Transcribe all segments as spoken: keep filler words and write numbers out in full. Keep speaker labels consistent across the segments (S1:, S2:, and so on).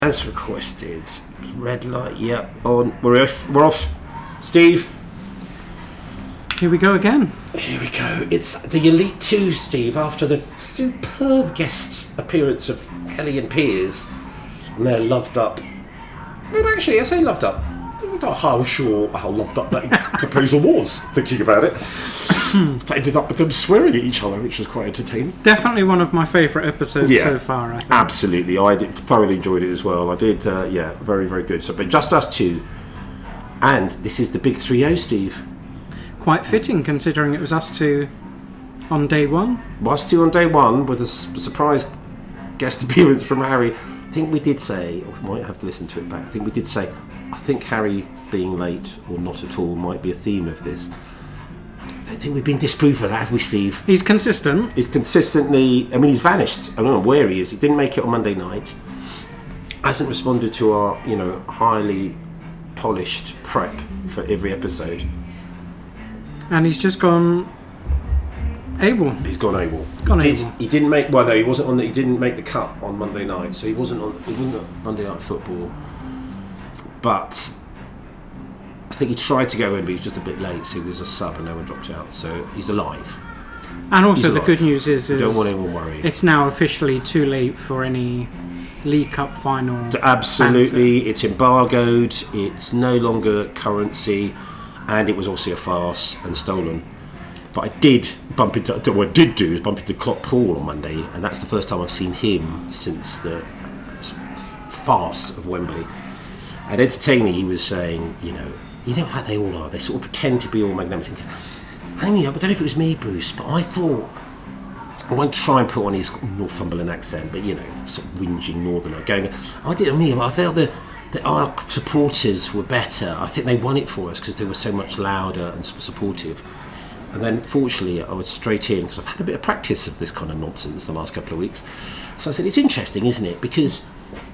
S1: As requested. Red light, yep, on. We're off. We're off. Steve.
S2: Here we go again.
S1: Here we go. It's the Elite Two, Steve, after the superb guest appearance of Ellie and Piers. And they're loved up. Well, actually, I say loved up. I'm not how sure how loved up that proposal was, thinking about it. But ended up with them swearing at each other, which was quite entertaining.
S2: Definitely one of my favourite episodes
S1: yeah,
S2: so far, I think.
S1: Absolutely. I did, thoroughly enjoyed it as well. I did, uh, yeah, very, very good. So, but just us two. And this is the big three oh, Steve.
S2: Quite fitting, considering it was us two on day one.
S1: Us two on day one, with a s- surprise guest appearance from Harry. I think we did say, or we might have to listen to it back, I think we did say, I think Harry being late or not at all might be a theme of this. I don't think we've been disproved of that, have we, Steve?
S2: He's consistent.
S1: He's consistently... I mean, he's vanished. I don't know where he is. He didn't make it on Monday night. Hasn't responded to our, you know, highly polished prep for every episode.
S2: And he's just gone... AWOL.
S1: He's gone AWOL.
S2: Gone
S1: he, did,
S2: AWOL.
S1: he didn't make... Well, no, he wasn't on the... He didn't make the cut on Monday night, so he wasn't on... He wasn't on Monday Night Football. But... I think he tried to go in, but he was just a bit late, so he was a sub and no one dropped out. So he's alive.
S2: And also
S1: He's
S2: the
S1: alive.
S2: good news is, is
S1: don't want anyone worrying.
S2: It's now officially too late for any League Cup final.
S1: Absolutely,
S2: banter.
S1: It's embargoed. It's no longer currency, and it was obviously a farce and stolen. But I did bump into what I did do is bump into Klopp Paul on Monday, and that's the first time I've seen him since the farce of Wembley. And entertaining, he was saying, you know. You know how they all are. They sort of pretend to be all magnificent. I mean, I don't know if it was me, Bruce, but I thought... I won't try and put on his Northumberland accent, but, you know, sort of whinging northerner, going, I didn't mean, I felt that, that our supporters were better. I think they won it for us because they were so much louder and supportive. And then, fortunately, I was straight in because I've had a bit of practice of this kind of nonsense the last couple of weeks. So I said, it's interesting, isn't it? Because...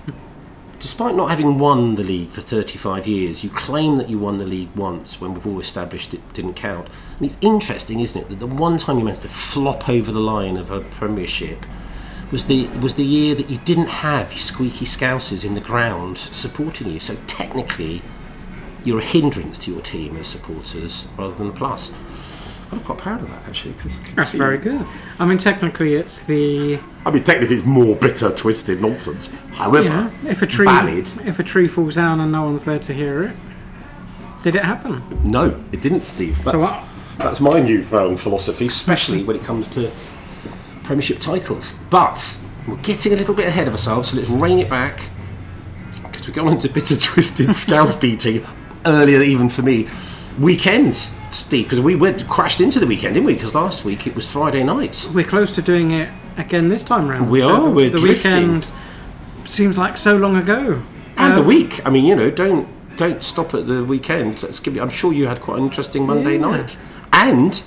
S1: despite not having won the league for thirty-five years, you claim that you won the league once when we've all established it didn't count. And it's interesting, isn't it, that the one time you managed to flop over the line of a premiership was the was the year that you didn't have your squeaky scousers in the ground supporting you. So technically, you're a hindrance to your team as supporters rather than a plus. I'm quite proud of that, actually, because I can
S2: That's
S1: see...
S2: very good. I mean, technically, it's the...
S1: I mean, technically, it's more bitter, twisted nonsense. However,
S2: you know, if a tree,
S1: valid.
S2: If a tree falls down and no one's there to hear it, did it happen?
S1: No, it didn't, Steve. That's,
S2: So what?
S1: that's my newfound philosophy, especially when it comes to Premiership titles. But we're getting a little bit ahead of ourselves, so let's rein it back, because we're going into bitter, twisted scouse beating earlier, even for me. Weekend, Steve, because we went crashed into the weekend, didn't we? Because last week it was Friday night.
S2: We're close to doing it again this time round.
S1: We
S2: so
S1: are,
S2: The,
S1: we're
S2: the
S1: drifting.
S2: weekend seems like so long ago.
S1: And
S2: Um,
S1: the week. I mean, you know, don't don't stop at the weekend. Let's give you, I'm sure you had quite an interesting Monday
S2: Yeah.
S1: night. And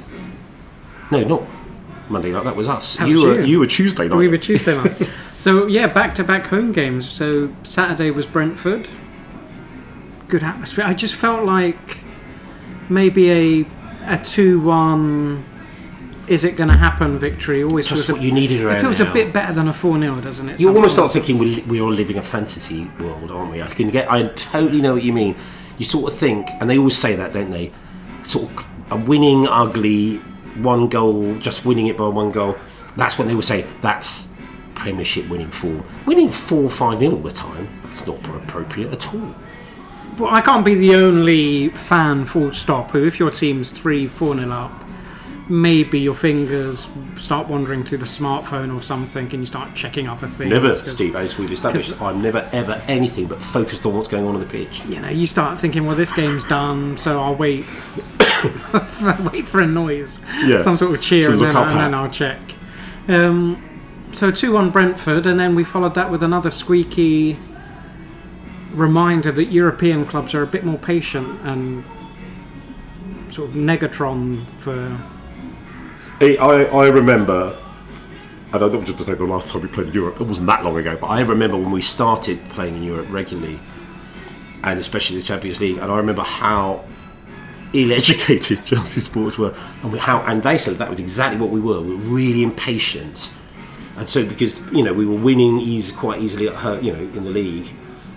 S1: no, not Monday night. That was us.
S2: That
S1: you
S2: was
S1: were
S2: you.
S1: you were Tuesday night.
S2: We were Tuesday night. So yeah, back-to-back home games. So Saturday was Brentford. Good atmosphere. I just felt like maybe a a two one. Is it going to happen? Victory always
S1: Just
S2: feels
S1: what
S2: a,
S1: you needed around
S2: It feels
S1: now.
S2: a bit better than a four nil, doesn't it?
S1: You almost start
S2: sometimes?
S1: thinking we're, we're all living a fantasy world, aren't we? I can get. I totally know what you mean. You sort of think, and they always say that, don't they? Sort of a winning ugly, one goal, just winning it by one goal. That's what they will say. That's Premiership winning form. Winning four five nil all the time. That's not appropriate at all.
S2: Well, I can't be the only fan, full stop, who, if your team's three four nil up, maybe your fingers start wandering to the smartphone or something and you start checking other things.
S1: Never,
S2: 'Cause,
S1: Steve, as we've established, I'm never ever anything but focused on what's going on on the pitch.
S2: you know, you start thinking, well, this game's done, so I'll wait wait for a noise.
S1: Yeah,
S2: Some sort of cheer,
S1: to
S2: and,
S1: look
S2: then,
S1: up
S2: and
S1: at.
S2: then I'll check. Um, so two one Brentford, and then we followed that with another squeaky reminder that European clubs are a bit more patient and sort of negatron for...
S1: I, I remember, and I'm not just to say the last time we played in Europe, it wasn't that long ago, but I remember when we started playing in Europe regularly, and especially the Champions League, and I remember how ill-educated Chelsea supporters were, and we, how and they said that was exactly what we were. We were really impatient, and so because you know we were winning easy, quite easily at her, you know, in the league,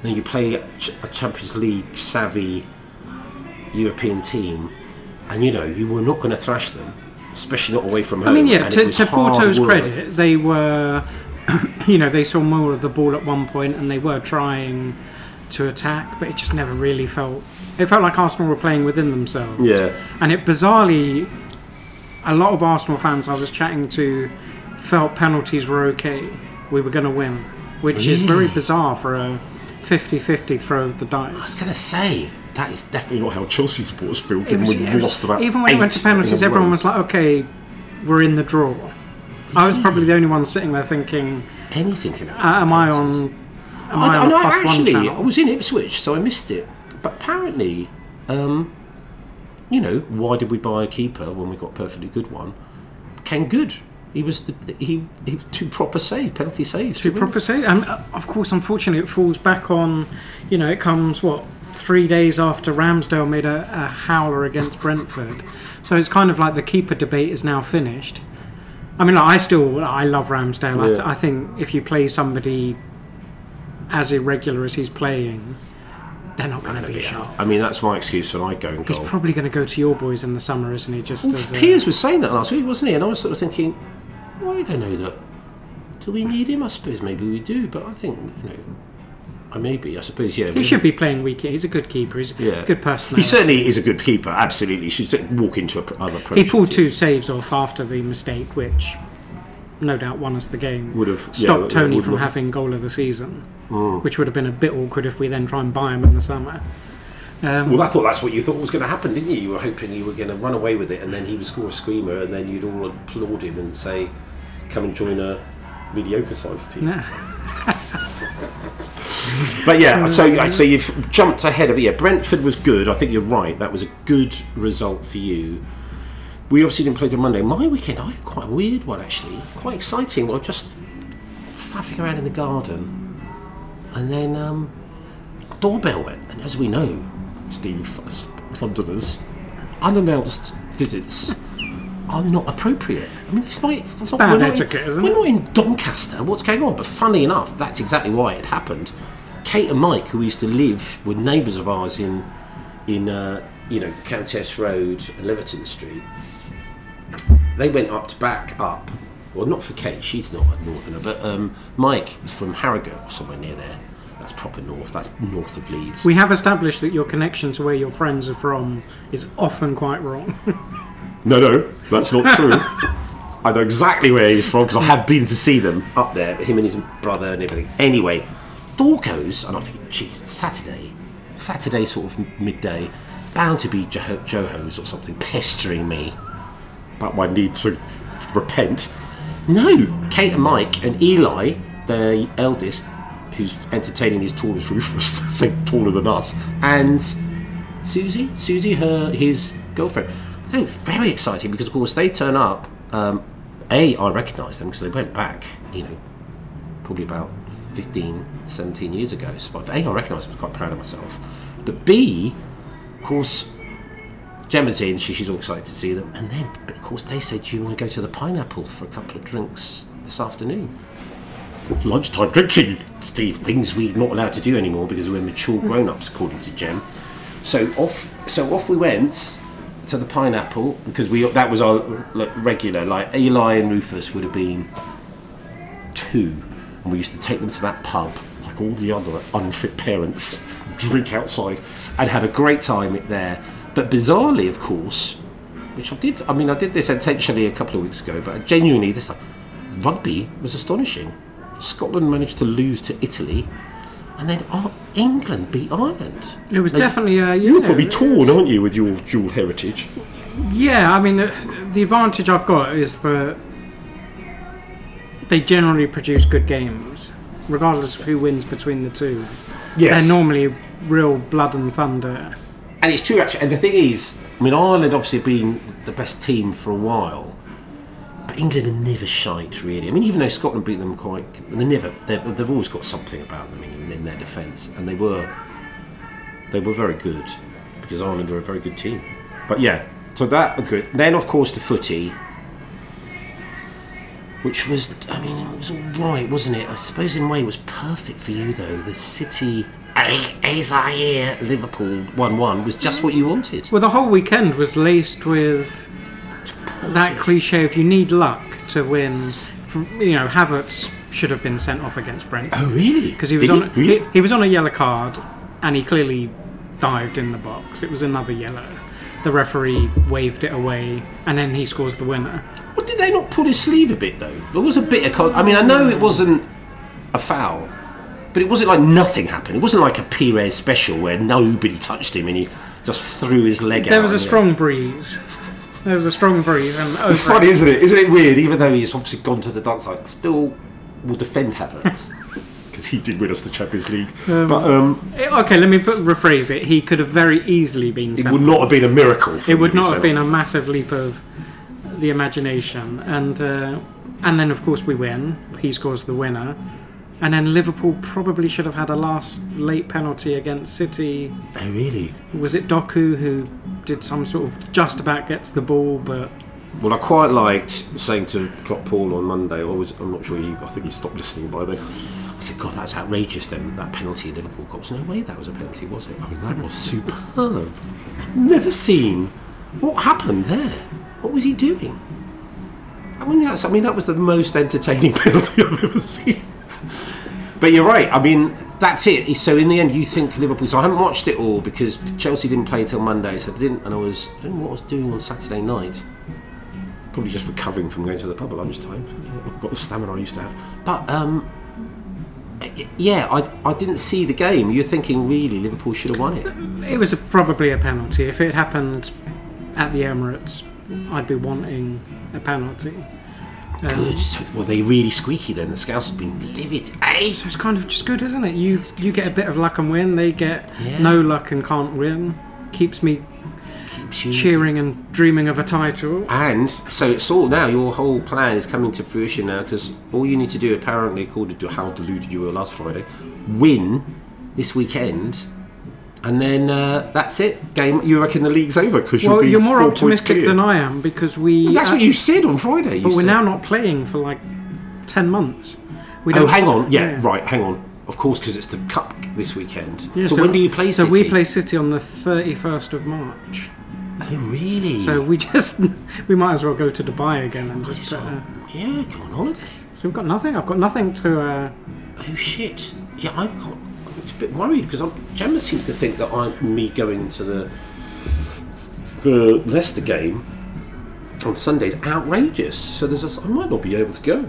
S1: then you play a Ch- a Champions League savvy European team, and you know you were not going to thrash them, especially not away from home.
S2: I mean, yeah,
S1: and
S2: to,
S1: it was
S2: to
S1: hard
S2: Porto's
S1: work.
S2: credit, they were, you know, they saw more of the ball at one point and they were trying to attack, but it just never really felt. It felt like Arsenal were playing within themselves.
S1: Yeah.
S2: And it bizarrely, a lot of Arsenal fans I was chatting to felt penalties were okay. We were going to win, which is very
S1: Really?
S2: bizarre for a fifty-fifty throw of the
S1: I
S2: dice.
S1: was going to say, that is definitely not how Chelsea supporters feel,
S2: It
S1: given
S2: was-
S1: we've
S2: it was-
S1: lost about
S2: even when it went to
S1: eight in
S2: penalties,
S1: a
S2: everyone
S1: row.
S2: was like, okay, we're in the draw. I was probably the only one sitting there thinking,
S1: Anything can
S2: uh,
S1: happen.
S2: am I on, am
S1: I,
S2: I
S1: I
S2: on
S1: know,
S2: a plus one
S1: actually, I
S2: channel?
S1: was in Ipswich, so I missed it. But apparently, um, you know, why did we buy a keeper when we got a perfectly good one? Came good. He was the, he he two proper save, penalty saves.
S2: Two
S1: to win.
S2: proper save. And uh, of course, unfortunately, it falls back on, you know, it comes, what, three days after Ramsdale made a, a howler against Brentford. So it's kind of like the keeper debate is now finished. I mean, like, I still, I love Ramsdale. I, th-
S1: Yeah.
S2: I think if you play somebody as irregular as he's playing, they're not going to be sharp.
S1: I mean, that's my excuse when I go and
S2: He's
S1: goal.
S2: probably going to go to your boys in the summer, isn't he? Just as a,
S1: Piers was saying that last week, wasn't he? And I was sort of thinking, well, I don't know that. Do we need him? I suppose maybe we do, but I think, you know, I maybe, I suppose, yeah.
S2: he
S1: we-
S2: should be playing week. He's a good keeper. He's
S1: Yeah.
S2: a good personality.
S1: He certainly is a good keeper, absolutely. He should walk into a pr- other approach.
S2: He pulled two saves off after the mistake, which no doubt won us the game.
S1: Would have
S2: Stopped
S1: yeah,
S2: Tony
S1: would
S2: from
S1: have-
S2: having goal of the season,
S1: Mm.
S2: which would have been a bit awkward if we then try and buy him in the summer. Um,
S1: Well, I thought that's what you thought was going to happen, didn't you? You were hoping you were going to run away with it, and then he would score a screamer, and then you'd all applaud him and say, "Come and join a mediocre-sized team."
S2: nah.
S1: But yeah, so so you've jumped ahead of it. Yeah, Brentford was good. I think you're right. That was a good result for you. We obviously didn't play till Monday. My weekend, I had quite a weird one actually. Quite exciting. Well, just faffing around in the garden, and then um, doorbell went. And as we know, Steve, as Londoners, unannounced visits are not appropriate. I mean, this might. It's not,
S2: bad
S1: we're not
S2: etiquette,
S1: in,
S2: isn't
S1: we're
S2: it?
S1: not in Doncaster. What's going on? But funny enough, that's exactly why it happened. Kate and Mike, who used to live, were neighbours of ours in, in uh, you know, Countess Road and Leverton Street. They went up to back up. Well, not for Kate, she's not a northerner, but um, Mike from Harrogate or somewhere near there. That's proper north. That's north of Leeds.
S2: We have established that your connection to where your friends are from is often quite wrong.
S1: No, no, that's not true. I know exactly where he's from because I have been to see them up there, him and his brother and everything. Anyway, door goes, and I'm thinking, geez, Saturday, Saturday sort of midday, bound to be Jo- Joho's or something pestering me about my need to repent. No, Kate and Mike and Eli, their eldest, who's entertaining his tallest Rufus, so taller than us, and Susie, Susie, her his girlfriend. No, very exciting because of course they turn up. Um, a, I recognise them because they went back, you know, probably about fifteen, seventeen years ago. So A, I recognise them. I'm quite proud of myself. But B, of course, Gemma's in. She, she's all excited to see them. And then, but of course, they said, "Do you want to go to the Pineapple for a couple of drinks this afternoon?" Lunchtime drinking, Steve. Things we're not allowed to do anymore because we're mature grown-ups, according to Gem. So off, so off we went to the Pineapple because we that was our like, regular. Like Eli and Rufus would have been two, and we used to take them to that pub like all the other unfit parents, drink outside, and had a great time there. But bizarrely, of course, which I did. I mean, I did this intentionally a couple of weeks ago, but genuinely, this time, rugby was astonishing. Scotland managed to lose to Italy, and then oh, England beat Ireland.
S2: It was
S1: Like,
S2: definitely a.
S1: You're
S2: yeah,
S1: probably torn, aren't you, with your dual heritage?
S2: Yeah, I mean, the, the advantage I've got is that they generally produce good games, regardless of who wins between the two.
S1: Yes.
S2: They're normally real blood and thunder.
S1: And it's true, actually. And the thing is, I mean, Ireland obviously have been the best team for a while, but England are never shite, really. I mean, even though Scotland beat them quite, they never. They've, they've always got something about them in, in their defence, and they were, they were very good because Ireland are a very good team. But yeah, so that was good. Then, of course, the footy, which was, I mean, it was all right, wasn't it? I suppose in a way it was perfect for you, though. The City As I hear Liverpool one one was just what you wanted.
S2: Well, the whole weekend was laced with that cliche of you need luck to win. You know, Havertz should have been sent off against Brentford.
S1: Oh, really?
S2: Because he was
S1: Did
S2: on
S1: he? Really?
S2: he, he was on a yellow card, and he clearly dived in the box. It was another yellow. The referee waved it away, and then he scores the winner.
S1: Well, did they not pull his sleeve a bit though? There was a bit of. Con- I mean, I know it wasn't a foul, but it wasn't like nothing happened. It wasn't like a Pires special where nobody touched him and he just threw his leg out.
S2: There was a
S1: and,
S2: strong
S1: yeah.
S2: breeze. There was a strong breeze. And
S1: It's
S2: over
S1: funny, isn't it? Isn't it weird? Even though he's obviously gone to the dark side, still will defend Havertz because he did win us the Champions League.
S2: Um,
S1: but um,
S2: it- okay, let me put, rephrase it. He could have very easily been.
S1: it
S2: sent
S1: would
S2: off.
S1: not have been a miracle. For
S2: It
S1: him
S2: would
S1: to be
S2: not have
S1: sent
S2: been
S1: off.
S2: a massive leap of the imagination, and uh, and then of course we win. He scores the winner, and then Liverpool probably should have had a last late penalty against City.
S1: Oh, really?
S2: Was it Doku who did some sort of just about gets the ball, but
S1: Well, I quite liked saying to Klopp Paul on Monday. I was, I'm not sure you. I think he stopped listening by then. I said, "God, that's outrageous." Then that penalty Liverpool got. There's no way that was a penalty, was it? I mean, that was superb. Never seen. What happened there? What was he doing? I mean, that's. I mean, that was the most entertaining penalty I've ever seen. But you're right. I mean, that's it. So in the end, you think Liverpool. So I haven't watched it all because Chelsea didn't play till Monday, so I didn't. And I was. I don't know what I was doing on Saturday night. Probably just recovering from going to the pub at lunchtime. I've got the stamina I used to have. But um, yeah, I I didn't see the game. You're thinking really Liverpool should have won it.
S2: it was a, probably a penalty. If it happened at the Emirates, I'd be wanting a penalty. Um,
S1: Good. So were they really squeaky then? The Scouts have been livid. Eh?
S2: So it's kind of just good, isn't it? You you get a bit of luck and win. They get
S1: Yeah.
S2: no luck and can't win. Keeps me
S1: Keeps you
S2: cheering and dreaming of a title.
S1: And so it's all now. Your whole plan is coming to fruition now because all you need to do, apparently, according to how deluded you were last Friday, win this weekend, and then uh, that's it. Game. You reckon the league's over because you'll
S2: Well,
S1: be
S2: you're more
S1: four points
S2: optimistic
S1: clear.
S2: than I am because we.
S1: Well, that's
S2: uh,
S1: what you said on Friday. You
S2: But we're
S1: said.
S2: now not playing for like ten months. We
S1: Oh,
S2: don't-
S1: hang on. Yeah, right. Hang on. Of course, because it's the cup this weekend.
S2: Yeah,
S1: so, when do you play
S2: So
S1: City?
S2: we play City on the thirty-first of March.
S1: Oh, really?
S2: So we just we might as well go to Dubai again and just.
S1: So,
S2: Uh,
S1: yeah, go on holiday.
S2: so we've got nothing. I've got nothing to. Uh,
S1: Oh shit! Yeah, I've got. I'm a bit worried because I'm, Gemma seems to think that I'm me going to the the Leicester game on Sunday is outrageous. So there's a, I might not be able to go,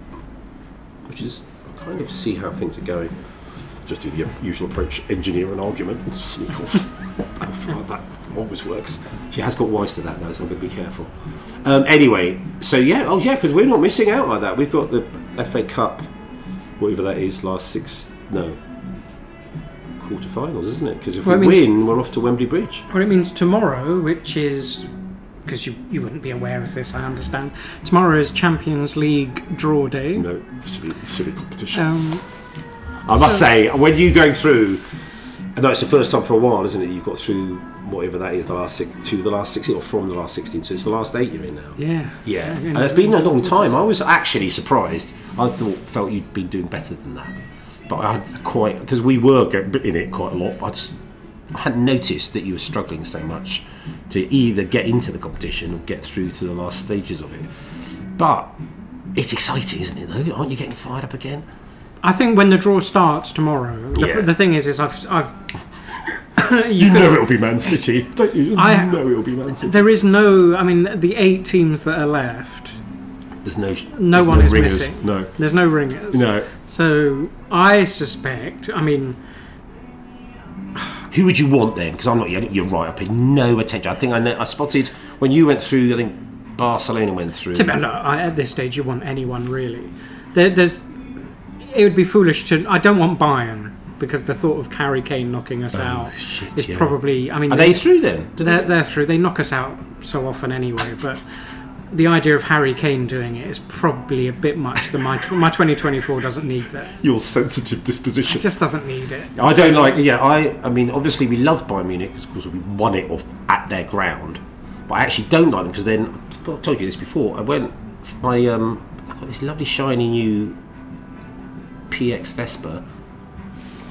S1: which is I kind of see how things are going. Just do the usual approach, engineer an argument and sneak off. That always works. She has got wise to that though, so I'm going to be careful. Um, anyway, so yeah, oh yeah, because we're not missing out like that. We've got the F A Cup, whatever that is, last six, no, quarterfinals, isn't it? Because if
S2: Well,
S1: we
S2: it means-
S1: win, we're off to Wembley Bridge.
S2: Well, it means tomorrow, which is because you you wouldn't be aware of this, I understand. Tomorrow is Champions League draw day.
S1: No, silly, silly competition.
S2: Um,
S1: I must
S2: so-
S1: say, when you go through, I know it's the first time for a while, isn't it? You've got through whatever that is, the last six, to the last sixteen, or from the last sixteen. So it's the last eight you're in now.
S2: yeah.
S1: Yeah,
S2: Yeah,
S1: and it's been a long time. I was actually surprised. I thought, felt you'd been doing better than that, but I had quite because we were getting in it quite a lot. I just I hadn't noticed that you were struggling so much to either get into the competition or get through to the last stages of it. But it's exciting, isn't it? Though, aren't you getting fired up again?
S2: I think when the draw starts tomorrow, the,
S1: Yeah.
S2: the thing is, is I've, I've
S1: You,
S2: could-
S1: know it'll be Man City, don't you? You
S2: I-
S1: know it'll be Man City.
S2: there is no. I mean, the eight teams that are left,
S1: There's no,
S2: no
S1: there's
S2: one
S1: no
S2: is
S1: ringers.
S2: missing.
S1: No,
S2: There's no ringers.
S1: no.
S2: So I suspect. I mean,
S1: Who would you want then? Because I'm not. You're right. I paid no attention. I think I know, I spotted when you went through. I think Barcelona went through.
S2: to be, look, I, at this stage, you want anyone really. There, there's. It would be foolish to. I don't want Bayern because the thought of Harry Kane knocking us out
S1: Oh, shit,
S2: is
S1: yeah.
S2: probably. I mean,
S1: Are they through then? Do
S2: They're,
S1: they?
S2: they're through. They knock us out so often anyway. But the idea of Harry Kane doing it is probably a bit much. The my my twenty twenty-four doesn't need that.
S1: Your sensitive disposition.
S2: It just doesn't need it.
S1: I don't like. Yeah, I. I mean, obviously we love Bayern Munich because, of course, we won it off at their ground. But I actually don't like them because then I told you this before. I went. My um. I got this lovely shiny new P X Vespa.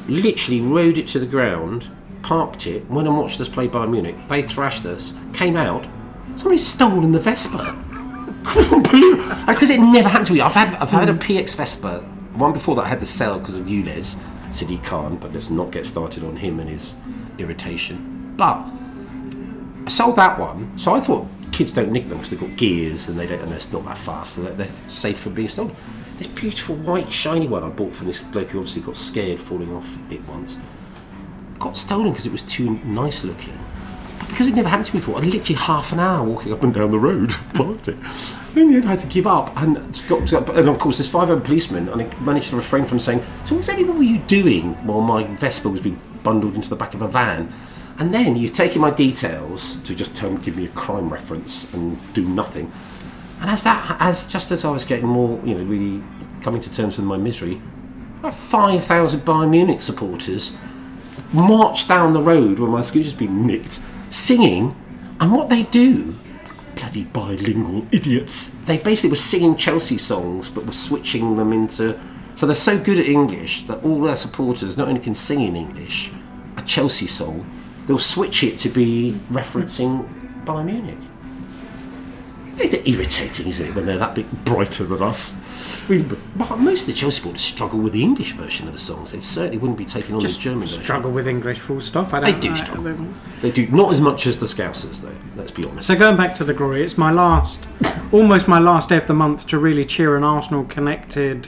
S1: literally rode it to the ground, parked it, went and watched us play Bayern Munich. They thrashed us, came out. Somebody's stolen the Vespa. Couldn't believe it. Because it never happened to me. I've had I've had a P X Vespa, one before that I had to sell because of Ulez, Sadiq Khan, but let's not get started on him and his irritation. But I sold that one, so I thought kids don't nick them because they've got gears and they don't, and they're not that fast, so they're, they're safe from being stolen. This beautiful white shiny one I bought from this bloke who obviously got scared falling off it once got stolen because it was too nice looking. But because it never happened to me before, I literally half an hour walking up and down the road, parked it. In the end, I had to give up, and got to, and of course, there's five other policemen, and I managed to refrain from saying, "So exactly what were you doing while my Vespa was being bundled into the back of a van?" And then you've taken my details to just tell, give me a crime reference and do nothing. And as that, as just as I was getting more, you know, really coming to terms with my misery, like five thousand Bayern Munich supporters marched down the road when my scooter's been nicked, singing, and what they do, bloody bilingual idiots, they basically were singing Chelsea songs but were switching them into, so they're so good at English that all their supporters not only can sing in English a Chelsea song, they'll switch it to be referencing Bayern Munich. It's irritating, isn't it, when they're that bit brighter than us? I mean, but most of the Chelsea supporters struggle with the English version of the songs. They certainly wouldn't be taking on
S2: Just
S1: the German version.
S2: struggle with English, full stop. I
S1: They
S2: don't,
S1: do
S2: I,
S1: struggle.
S2: I,
S1: They do. Not as much as the Scousers, though, let's be honest.
S2: So going back to the glory, it's my last, almost my last day of the month to really cheer an Arsenal-connected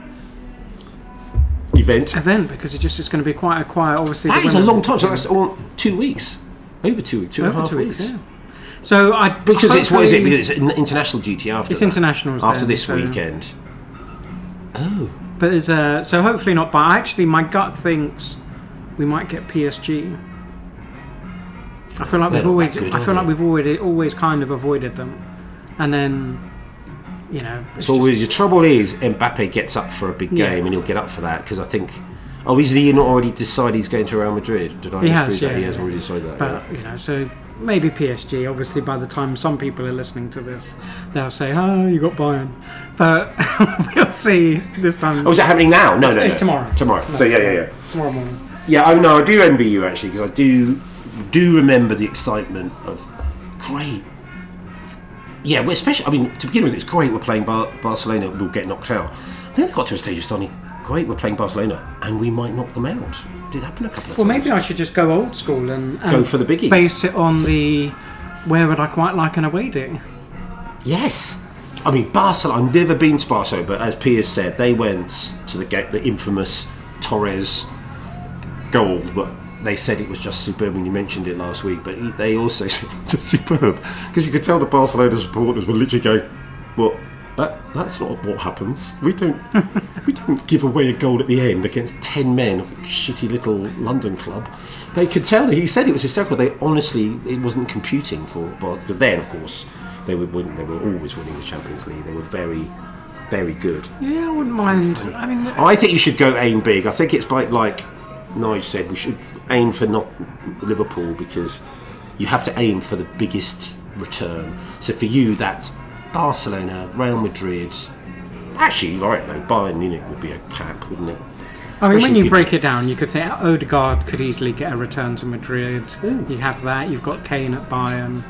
S1: Event.
S2: event, because it just is going to be quite a quiet, obviously.
S1: That
S2: the
S1: is a
S2: women-
S1: long time, so that's all two weeks. Over two weeks, two and a
S2: Over
S1: half
S2: two weeks,
S1: weeks.
S2: yeah. So I
S1: Because it's, what is it?
S2: hopefully-
S1: Because it's in- international duty after
S2: It's
S1: that.
S2: internationals
S1: After
S2: then,
S1: this
S2: so-
S1: weekend. Oh.
S2: But there's uh, so hopefully not. But actually, my gut thinks we might get P S G. I feel like
S1: They're
S2: we've
S1: not
S2: always,
S1: that good,
S2: I
S1: are
S2: feel like
S1: they?
S2: we've already always kind of avoided them, and then, you know, it's
S1: So
S2: just-
S1: the trouble is, Mbappe gets up for a big
S2: Yeah.
S1: game, and he'll get up for that because I think. Oh, is he not already decided he's going to Real Madrid? Did I
S2: He
S1: misread
S2: has,
S1: that?
S2: yeah,
S1: He has
S2: yeah.
S1: already decided that.
S2: But you know, so maybe P S G. Obviously, by the time some people are listening to this, they'll say, "Oh, you got Bayern," but we'll see this time.
S1: Oh, is that happening now? No,
S2: It's-
S1: no,
S2: it's
S1: no.
S2: tomorrow.
S1: Tomorrow.
S2: No,
S1: so yeah,
S2: tomorrow.
S1: yeah, yeah.
S2: Tomorrow morning.
S1: Yeah, I know. I do envy you actually because I do do remember the excitement of great. Yeah, well, especially. I mean, to begin with, it's great we're playing Bar- Barcelona. We'll get knocked out. Then it got to a stage of suddenly, great we're playing Barcelona, and we might knock them out. It did happen a couple of
S2: Well,
S1: times.
S2: maybe I should just go old school and, and
S1: Go for the biggies.
S2: Base it on the where would I quite like an away day?
S1: Yes. I mean, Barcelona. I've never been to Barcelona, but as Piers said, they went to the ga- the infamous Torres goal. But they said it was just superb when you mentioned it last week. But he, they also said it was just superb because you could tell the Barcelona supporters were literally going, "Well, that, that's not what happens. We don't we don't give away a goal at the end against ten men of a shitty little London club." They could tell that he said it was hysterical. They honestly, it wasn't computing for Barcelona. But then, of course, they were win- they were always winning the Champions League. They were very, very good.
S2: Yeah, I wouldn't mind. I mean,
S1: I think you should go aim big. I think it's like like Nigel said, we should aim for not Liverpool because you have to aim for the biggest return. So for you, that's Barcelona, Real Madrid. Actually, right though, Bayern Munich would be a cap, wouldn't it?
S2: I mean, when
S1: Especially
S2: you
S1: if
S2: break it down, you could say Odegaard could easily get a return to Madrid.
S1: Ooh.
S2: You have that. You've got Kane at Bayern.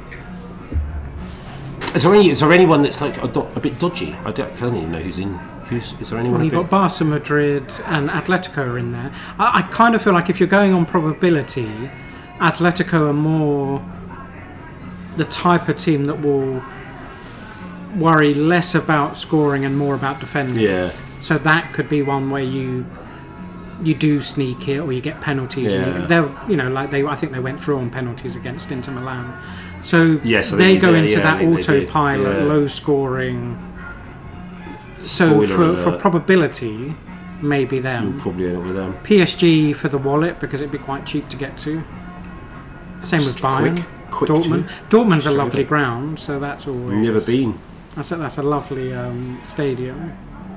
S1: Is there any? Is there anyone that's like a, do- a bit dodgy? I don't, I don't even know who's in. Who's is there anyone?
S2: Well,
S1: a
S2: you've
S1: bit-
S2: got Barca, Madrid, and Atletico are in there. I, I kind of feel like if you're going on probability, Atletico are more the type of team that will worry less about scoring and more about defending.
S1: Yeah.
S2: So that could be one where you you do sneak it or you get penalties. And
S1: Yeah.
S2: you, they'll, you know, like they, I think they went through on penalties against Inter Milan. So
S1: Yes, I
S2: they
S1: think
S2: go
S1: they-
S2: into
S1: yeah, I
S2: that
S1: think they did.
S2: autopilot,
S1: Yeah.
S2: low scoring. So
S1: Spoiler
S2: for, for
S1: alert.
S2: probability, maybe
S1: You'll
S2: them.
S1: probably end up with them.
S2: P S G for the wallet because it'd be quite cheap to get to. Same with
S1: Just
S2: Bayern.
S1: quick- quick
S2: Dortmund.
S1: to-
S2: Dortmund's a
S1: straight
S2: lovely
S1: away.
S2: ground, so that's always
S1: Never been.
S2: That's a, that's a lovely um, stadium.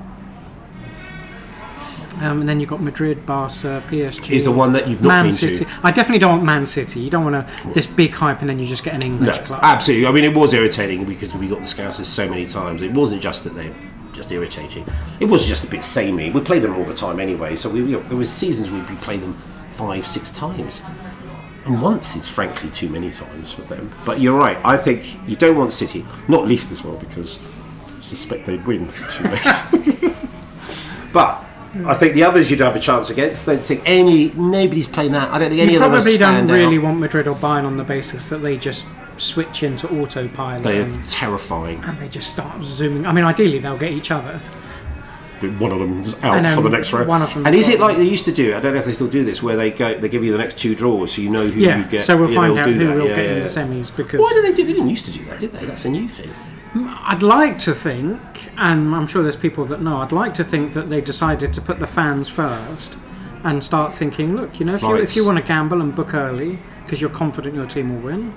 S2: Um, and then you've got Madrid, Barca, P S G.
S1: Is the one that you've not
S2: Man
S1: been
S2: City.
S1: to?
S2: I definitely don't want Man City. You don't want to this big hype and then you just get an English
S1: No,
S2: club.
S1: absolutely. I mean, it was irritating because we got the Scousers so many times. It wasn't just that they just irritating. It was just a bit samey. We played them all the time anyway, so we, we there was seasons we'd be playing them five, six times. And once is frankly too many times for them. But you're right, I think you don't want City, not least as well, because I suspect they'd win two legs. But I think the others you'd have a chance against. Don't think any, nobody's playing that. I don't think any
S2: you
S1: of them
S2: probably
S1: stand
S2: don't really
S1: out.
S2: want Madrid or Bayern on the basis that they just switch into autopilot.
S1: They are
S2: and,
S1: terrifying.
S2: and they just start zooming. I mean, ideally they'll get each other.
S1: But one of them's
S2: I
S1: out
S2: know,
S1: for the next round.
S2: one of them-
S1: And is it like they used to do? I don't know if they still do this, where they go, they give you the next two draws, so you know who
S2: Yeah,
S1: you get.
S2: so we'll
S1: yeah,
S2: find
S1: they'll
S2: out
S1: do
S2: who
S1: that.
S2: will
S1: yeah,
S2: get
S1: yeah,
S2: in
S1: yeah.
S2: the semis because
S1: Why do they do? They didn't used to do that, did they? That's a new thing.
S2: I'd like to think, and I'm sure there's people that know, I'd like to think that they decided to put the fans first and start thinking, look, you know, if you, if you want to gamble and book early because you're confident your team will win.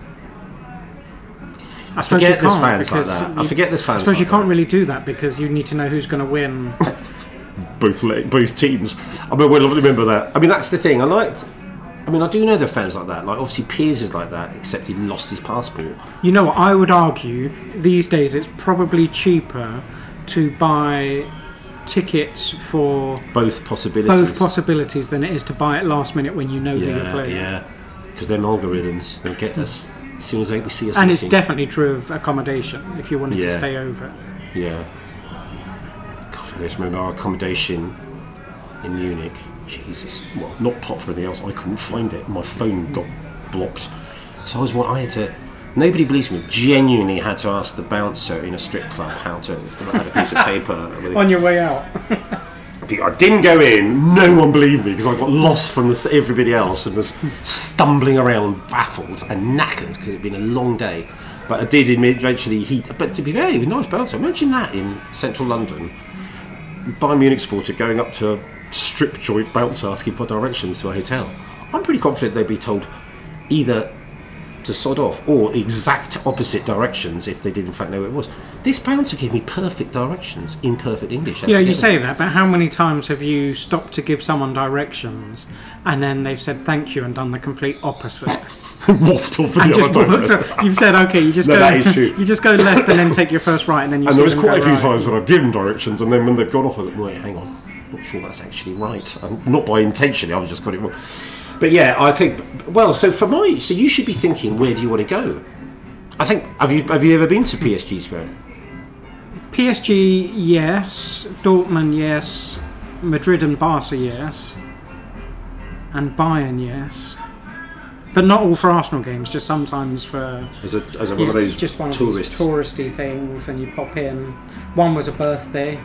S2: I,
S1: I
S2: suppose
S1: forget
S2: you
S1: there's
S2: can't
S1: fans like
S2: because
S1: that.
S2: you-
S1: I forget there's fans
S2: I suppose
S1: like
S2: you can't
S1: that.
S2: really do that because you need to know who's going to win.
S1: Both le- both teams. I mean, well, I remember that. I mean, that's the thing. I liked. I mean, I do know there are fans like that. Like, obviously, Piers is like that, except he lost his passport.
S2: You know what? I would argue these days it's probably cheaper to buy tickets for
S1: Both possibilities.
S2: both possibilities than it is to buy it last minute when you know who you're
S1: Yeah,
S2: playing.
S1: yeah. Because them algorithms, they'll get us as soon as they see us.
S2: And it's
S1: looking.
S2: definitely true of accommodation if you wanted to
S1: Yeah.
S2: stay over.
S1: Yeah. God, I just remember our accommodation in Munich. Jesus. Well, not apart from anything else, I couldn't find it. My phone got blocked. So I was I had to. Nobody believes me. Genuinely had to ask the bouncer in a strip club how to. I had a piece of paper. With
S2: On your way out.
S1: I didn't go in. No one believed me because I got lost from the, everybody else and was stumbling around, baffled and knackered because it'd been a long day. But I did eventually. He, but to be fair, he was a nice bouncer. Imagine that in central London. Bayern Munich supporter going up to a strip joint bouncer asking for directions to a hotel. I'm pretty confident they'd be told either to sod off or exact opposite directions if they did in fact know where it was. This bouncer gave me perfect directions in perfect English.
S2: Yeah, you say that, but how many times have you stopped to give someone directions and then they've said thank you and done the complete opposite?
S1: waft off
S2: And
S1: the
S2: just
S1: other
S2: walked
S1: direction.
S2: up- you've said okay, you just
S1: No,
S2: go
S1: that is true.
S2: you just go left and then take your first right and then you
S1: And
S2: see
S1: there was
S2: them
S1: quite
S2: go
S1: a few
S2: right.
S1: times when I've given directions and then when they've gone off, I thought, wait, hang on, I'm not sure that's actually right. Um, not by intention, I've just got it wrong. But yeah, I think, well, so for my, so you should be thinking, where do you want to go? I think, have you have you ever been to P S G's ground?
S2: P S G, yes. Dortmund, yes. Madrid and Barca, yes. And Bayern, yes. But not all for Arsenal games, just sometimes for
S1: As a, as a, one
S2: yeah,
S1: of those
S2: just one of
S1: tourists?
S2: these touristy things, and you pop in. One was a birthday.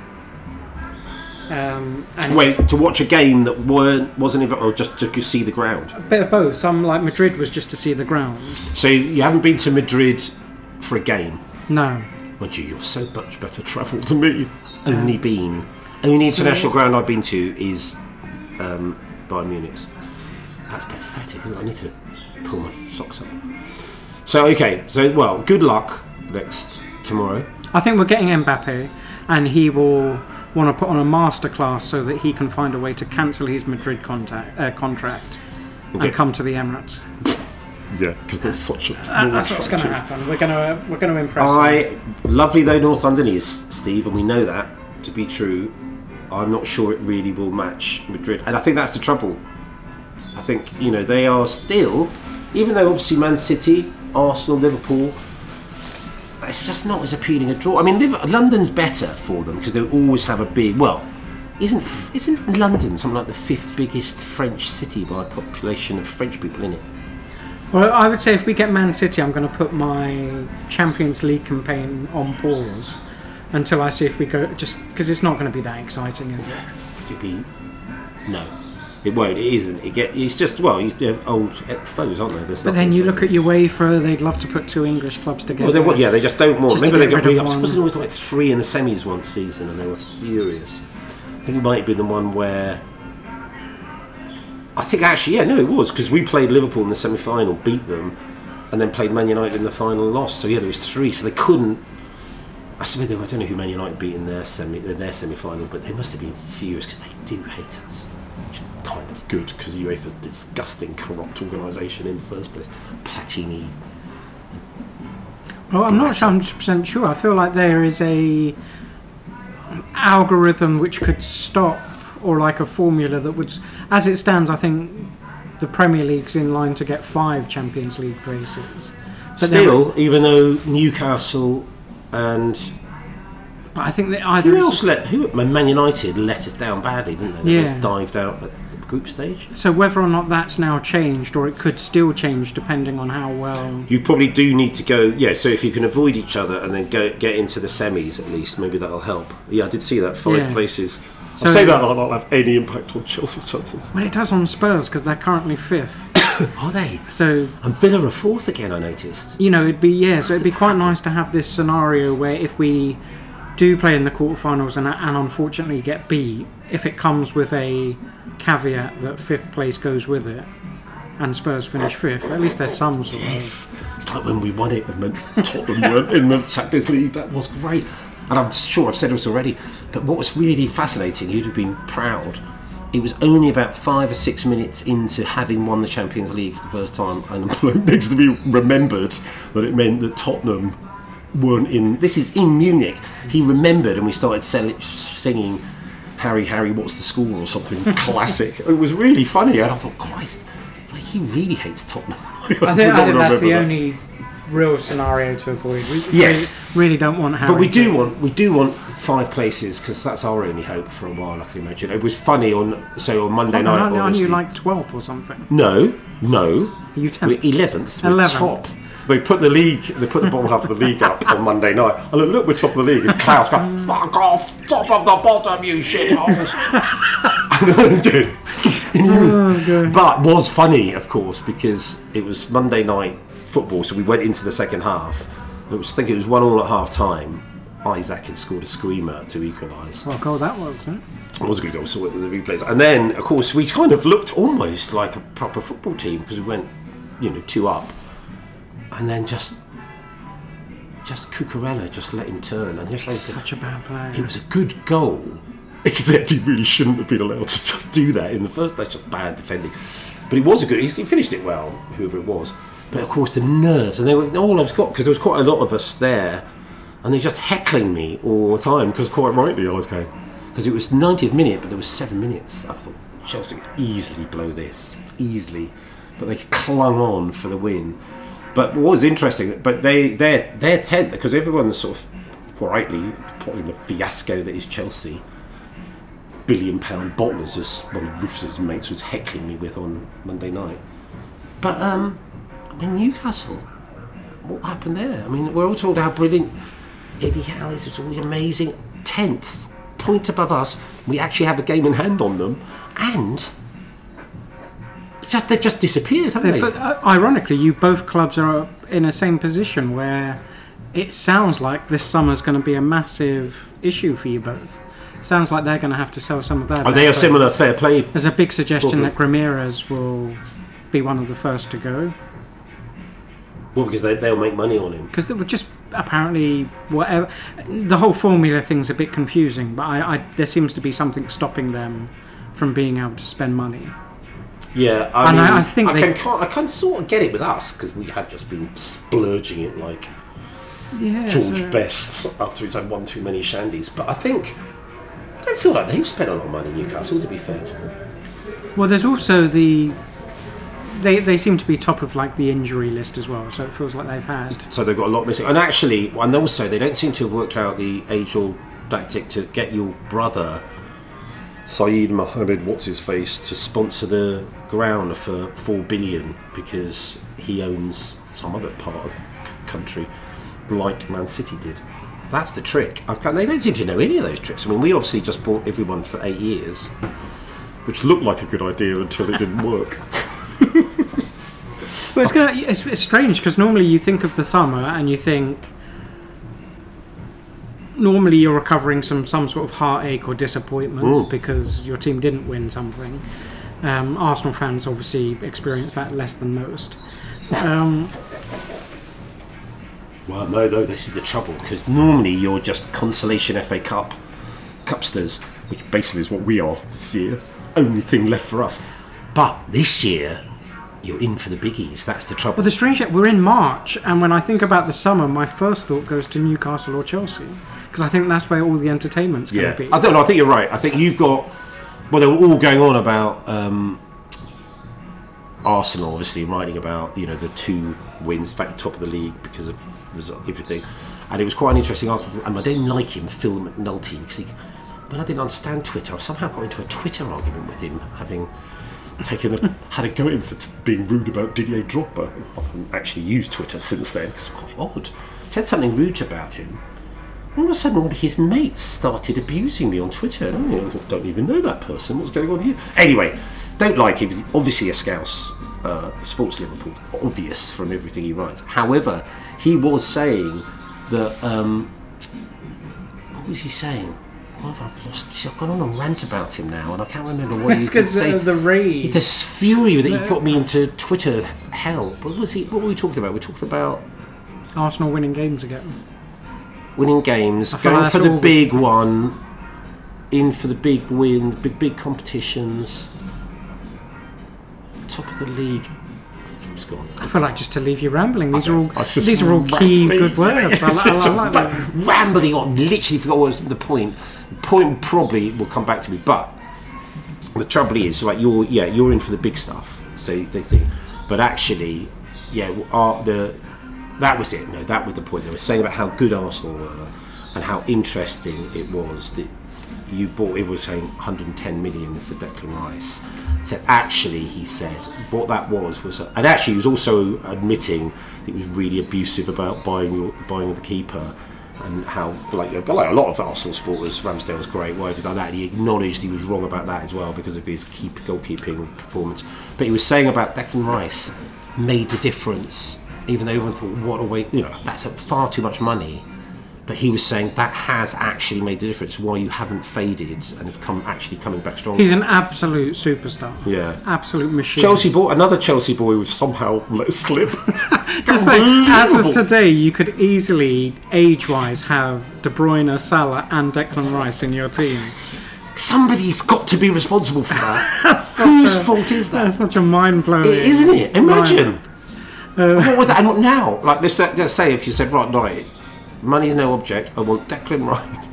S2: Um, and
S1: Wait, to watch a game that weren't, wasn't even, or just to see the ground?
S2: a bit of both. Some, like Madrid, was just to see the ground.
S1: So you haven't been to Madrid for a game?
S2: No.
S1: Well, gee, you're so much better travelled than me. Only been, only international ground I've been to is um, Bayern Munich's. That's pathetic, isn't it? I need to pull my socks up. So okay, so well, good luck next tomorrow.
S2: I think we're getting Mbappe, and he will want to put on a masterclass so that he can find a way to cancel his Madrid contact, uh, contract
S1: Okay.
S2: and come to the Emirates.
S1: Yeah, because there's such a.
S2: Uh, that's what's going to happen. We're going to we're going to impress him.
S1: I lovely though North London is, Steve, and we know that to be true. I'm not sure it really will match Madrid, and I think that's the trouble. I think you know they are still, even though obviously Man City, Arsenal, Liverpool, it's just not as appealing a draw. I mean, Liv- London's better for them because they always have a big. Well, isn't isn't London something like the fifth biggest French city by population of French people in it?
S2: Well, I would say if we get Man City, I'm going to put my Champions League campaign on pause until I see if we go. Just because it's not going to be that exciting, is it?
S1: It'd be no, it won't. It isn't. It get. It's just well, they're old foes, aren't they? There's
S2: But
S1: nothing
S2: then you
S1: so-
S2: look at UEFA; they'd love to put two English clubs together.
S1: Well, they, want- yeah, they just don't want.
S2: Just to
S1: Maybe they
S2: get
S1: got
S2: rid
S1: big
S2: of
S1: ups.
S2: one.
S1: Wasn't it always like three in the semis one season, and they were furious. I think it might have been the one where. I think actually, yeah, no, it was because we played Liverpool in the semi-final, beat them, and then played Man United in the final, and lost. So yeah, there was three. So they couldn't. I suppose they, I don't know who Man United beat in their semi in their semi-final, but they must have been furious because they do hate us. Which is kind of good because UEFA's a disgusting, corrupt organisation in the first place. Platini.
S2: Well, I'm not one hundred percent sure. I feel like there is a algorithm which could stop, or like a formula that would, as it stands, I think the Premier League's in line to get five Champions League places. But
S1: Still, were, even though Newcastle and
S2: but I think that either
S1: who else let who Man United let us down badly, didn't they? They
S2: yeah.
S1: just dived out at the group stage.
S2: So whether or not that's now changed, or it could still change depending on how well.
S1: You probably do need to go. Yeah, so if you can avoid each other and then go get into the semis at least, maybe that'll help. Yeah, I did see that five
S2: Yeah.
S1: places.
S2: So,
S1: I'll say that will not have any impact on Chelsea's chances.
S2: Well, it does on Spurs because they're currently fifth.
S1: Are they?
S2: So
S1: and Villa are fourth again. I noticed.
S2: You know, it'd be yeah. So it'd be quite nice to have this scenario where if we do play in the quarterfinals and and unfortunately get beat, if it comes with a caveat that fifth place goes with it, and Spurs finish fifth, at least there's some sort
S1: Yes,
S2: of.
S1: it's like when we won it and meant Tottenham weren't in the Champions League. That was great. And I'm sure I've said this already, but what was really fascinating, you'd have been proud, it was only about five or six minutes into having won the Champions League for the first time, and the bloke next to me remembered that it meant that Tottenham weren't in. This is in Munich. He remembered, and we started sell- singing Harry, Harry, what's the score, or something classic. It was really funny, and I thought, Christ, like, he really hates Tottenham.
S2: I think, I think that's the that. only real scenario to avoid. We
S1: yes,
S2: really, really don't want Harry.
S1: But we do want we do want five places because that's our only hope for a while. I can imagine. It was funny on so on Monday
S2: oh,
S1: night.
S2: Aren't, aren't you like twelfth or something?
S1: No, no.
S2: Are you tenth?
S1: We're eleventh. We're top. They put the league. They put the bottom half of the league up on Monday night. I look, look, we're top of the league. And Klaus goes, "Fuck off, top of the bottom, you shitholes." oh, but was funny, of course, because it was Monday night football, so we went into the second half. It was, I think it was one all at half time. Isaac had scored a screamer to equalise.
S2: What goal that was, huh?
S1: It was a good goal, saw it with the replays. And then, of course, we kind of looked almost like a proper football team because we went, you know, two up. And then just, just Cucurella just let him turn. And just like,
S2: such a bad player.
S1: It was a good goal, except he really shouldn't have been allowed to just do that in the first. That's just bad defending. But it was a good. He finished it well, whoever it was. But of course, the nerves, and they were all I've got because there was quite a lot of us there, and they're just heckling me all the time because quite rightly I was going because it was ninetieth minute, but there was seven minutes. I thought Chelsea could easily blow this, easily, but they clung on for the win. But what was interesting, but they they're they're tenth because everyone's sort of quite rightly putting the fiasco that is Chelsea. Billion pound bottlers, as one of Rufus's mates was heckling me with on Monday night. But um. I mean, Newcastle, what happened there? I mean, we're all told how brilliant Eddie Howe is, it's all amazing. tenth, point above us. We actually have a game in hand on them, and just they've just disappeared, haven't they?
S2: But uh, ironically, you both clubs are in the same position where it sounds like this summer's going to be a massive issue for you both. It sounds like they're going to have to sell some of their.
S1: Are they a similar fair play?
S2: There's a big suggestion that Ramirez will be one of the first to go.
S1: Well, because they, they'll make money on him.
S2: Because they were just apparently whatever. The whole formula thing's a bit confusing, but I, I, there seems to be something stopping them from being able to spend money.
S1: Yeah, I
S2: and
S1: mean,
S2: I, I think
S1: I
S2: they,
S1: can I can sort of get it with us because we have just been splurging it like
S2: yeah,
S1: George
S2: so.
S1: Best after he's had one too many shandies. But I think I don't feel like they've spent a lot of money in Newcastle, to be fair to them.
S2: Well, there's also the. They they seem to be top of like the injury list as well, so it feels like they've had.
S1: So they've got a lot missing, and actually, and also they don't seem to have worked out the age-old tactic to get your brother Saeed Mohammed, what's his face, to sponsor the ground for four billion because he owns some other part of the country, like Man City did. That's the trick. I can't, they don't seem to know any of those tricks. I mean, we obviously just bought everyone for eight years, which looked like a good idea until it didn't work.
S2: Well, it's, gonna, it's, it's strange because normally you think of the summer and you think normally you're recovering some some sort of heartache or disappointment Ooh. because your team didn't win something. Um, Arsenal fans obviously experience that less than most. Um,
S1: well, no, no, this is the trouble because normally you're just consolation F A Cup cupsters, which basically is what we are this year. Only thing left for us. But this year, you're in for the biggies. That's the trouble.
S2: Well, the strange thing, we're in March, and when I think about the summer, my first thought goes to Newcastle or Chelsea. because I think that's where all the entertainment's going
S1: Yeah,
S2: to be.
S1: I don't know. I think you're right. I think you've got. Well, they were all going on about um, Arsenal, obviously writing about you know the two wins, in fact, top of the league because of result, everything, and it was quite an interesting article. And I didn't like him, Phil McNulty, because he, when I didn't understand Twitter, I somehow got into a Twitter argument with him, having taken a, had a go at him for t- being rude about Didier Drogba. I haven't actually used Twitter since then because it's quite odd. Said something rude about him. All of a sudden, all his mates started abusing me on Twitter. And I don't even know that person. What's going on here? Anyway, don't like him. He's obviously a scouse. Uh, Sports Liverpool's obvious from everything he writes. However, he was saying that. Um, what was he saying? What have I lost? See, I've gone on a rant about him now, and I can't remember what he did say.
S2: The, the rage.
S1: The fury that he put me into Twitter hell. What was he? What were we talking about? We were talking about
S2: Arsenal winning games again.
S1: winning games,
S2: I feel
S1: going
S2: like
S1: for
S2: that's
S1: the
S2: all-
S1: big one, in for the big win, big big competitions, top of the league. It's gone.
S2: I feel like just to leave you rambling. These are all
S1: I was just
S2: these are all key
S1: rambling.
S2: good words. I, I, I like that.
S1: Rambling on, literally forgot what was the point. The point probably will come back to me, but the trouble is, like you're, yeah, you're in for the big stuff. So they think, but actually, yeah, are the that was it. No, that was the point. They were saying about how good Arsenal were and how interesting it was that you bought. It was saying one hundred ten million for Declan Rice. Said actually, he said what that was was, and actually he was also admitting it was really abusive about buying your, buying the keeper. And how, like, you know, but like a lot of Arsenal supporters, Ramsdale's great. Why have you done that? And he acknowledged he was wrong about that as well because of his keep goalkeeping performance. But he was saying about Declan Rice made the difference, even though everyone thought, what a way, you know, that's far too much money. But he was saying that has actually made the difference. Why you haven't faded and have come actually coming back strong.
S2: He's an absolute superstar.
S1: Yeah,
S2: Absolute machine.
S1: Chelsea boy, another Chelsea boy was somehow let slip.
S2: Just like, as of today, you could easily, age-wise, have De Bruyne, Salah, and Declan Rice in your team.
S1: Somebody's got to be responsible for that.
S2: That's
S1: Whose
S2: such a,
S1: fault is that?
S2: That's such a mind-blowing.
S1: It, isn't it? Imagine.
S2: Uh,
S1: what would that? And what now? Like, let's, let's say if you said, right, right, money is no object. I want Declan Rice,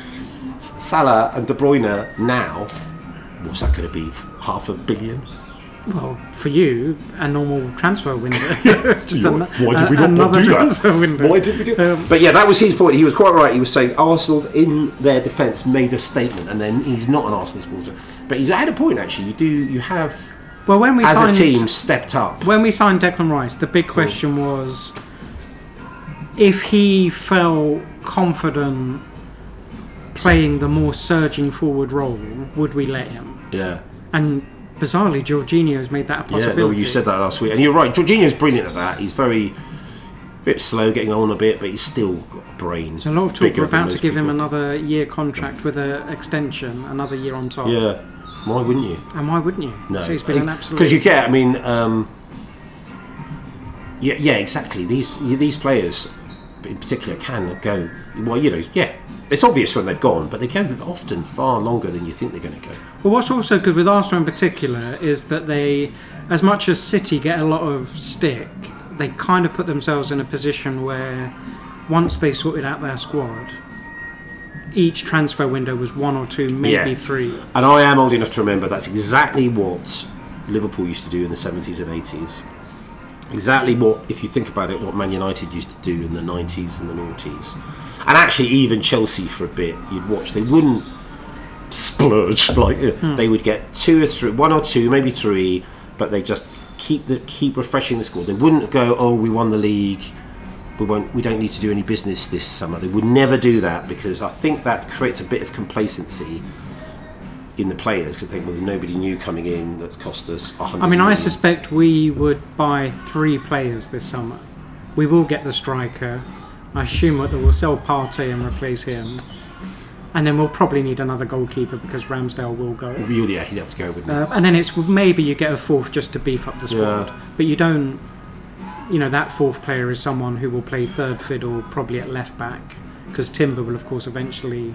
S1: Salah, and De Bruyne now. What's that going to be? Half a billion?
S2: Well, for you, a normal transfer window. Just
S1: Why,
S2: an-
S1: why did we
S2: a-
S1: not, not
S2: another
S1: do
S2: transfer
S1: that?
S2: window.
S1: Why did we do?
S2: Um,
S1: but yeah, that was his point. He was quite right. He was saying Arsenal, in their defence, made a statement, and then he's not an Arsenal supporter. But he had a point actually. You do, you have,
S2: Well, when we
S1: as
S2: signed,
S1: a team, stepped up.
S2: when we signed Declan Rice, the big question was if he felt confident playing the more surging forward role, would we let him?
S1: Yeah.
S2: And bizarrely, Jorginho's made that a
S1: Yeah,
S2: possibility.
S1: well, you said that last week, and you're right. Jorginho's brilliant at that. He's very bit slow, getting on a bit, but he's still got a brain.
S2: There's a lot of talk
S1: bigger
S2: we're about
S1: than
S2: to
S1: most
S2: give him
S1: people.
S2: another year contract with an extension, another year on top.
S1: Yeah, why wouldn't you?
S2: And why wouldn't you?
S1: No,
S2: So he's been an absolute.
S1: because you get. I mean, um, yeah, yeah, exactly. These these players, in particular, can go. Well, you know, yeah, it's obvious when they've gone, but they can often far longer than you think they're going to go.
S2: Well, what's also good with Arsenal in particular is that they, as much as City get a lot of stick, they kind of put themselves in a position where once they sorted out their squad, each transfer window was one or two, maybe
S1: Yeah.
S2: three.
S1: And I am old enough to remember that's exactly what Liverpool used to do in the seventies and eighties. Exactly what, if you think about it, what Man United used to do in the nineties and the noughties. And actually even Chelsea for a bit, you'd watch, they wouldn't splurge, like
S2: Hmm.
S1: they would get two or three, one or two, maybe three, but they just keep the keep refreshing the squad. They wouldn't go, oh, we won the league, we won't, we don't need to do any business this summer. They would never do that because I think that creates a bit of complacency in the players because they think, well, there's nobody new coming in that's cost us a hundred
S2: I mean, I
S1: million.
S2: suspect we would buy three players this summer. We will get the striker. I assume that we'll sell Partey and replace him. And then we'll probably need another goalkeeper because Ramsdale will go.
S1: You'd- yeah, he'd have to go with me.
S2: Uh, and then it's maybe you get a fourth just to beef up the squad.
S1: Yeah.
S2: But you don't, you know, that fourth player is someone who will play third fiddle, probably at left back. Because Timber will, of course, eventually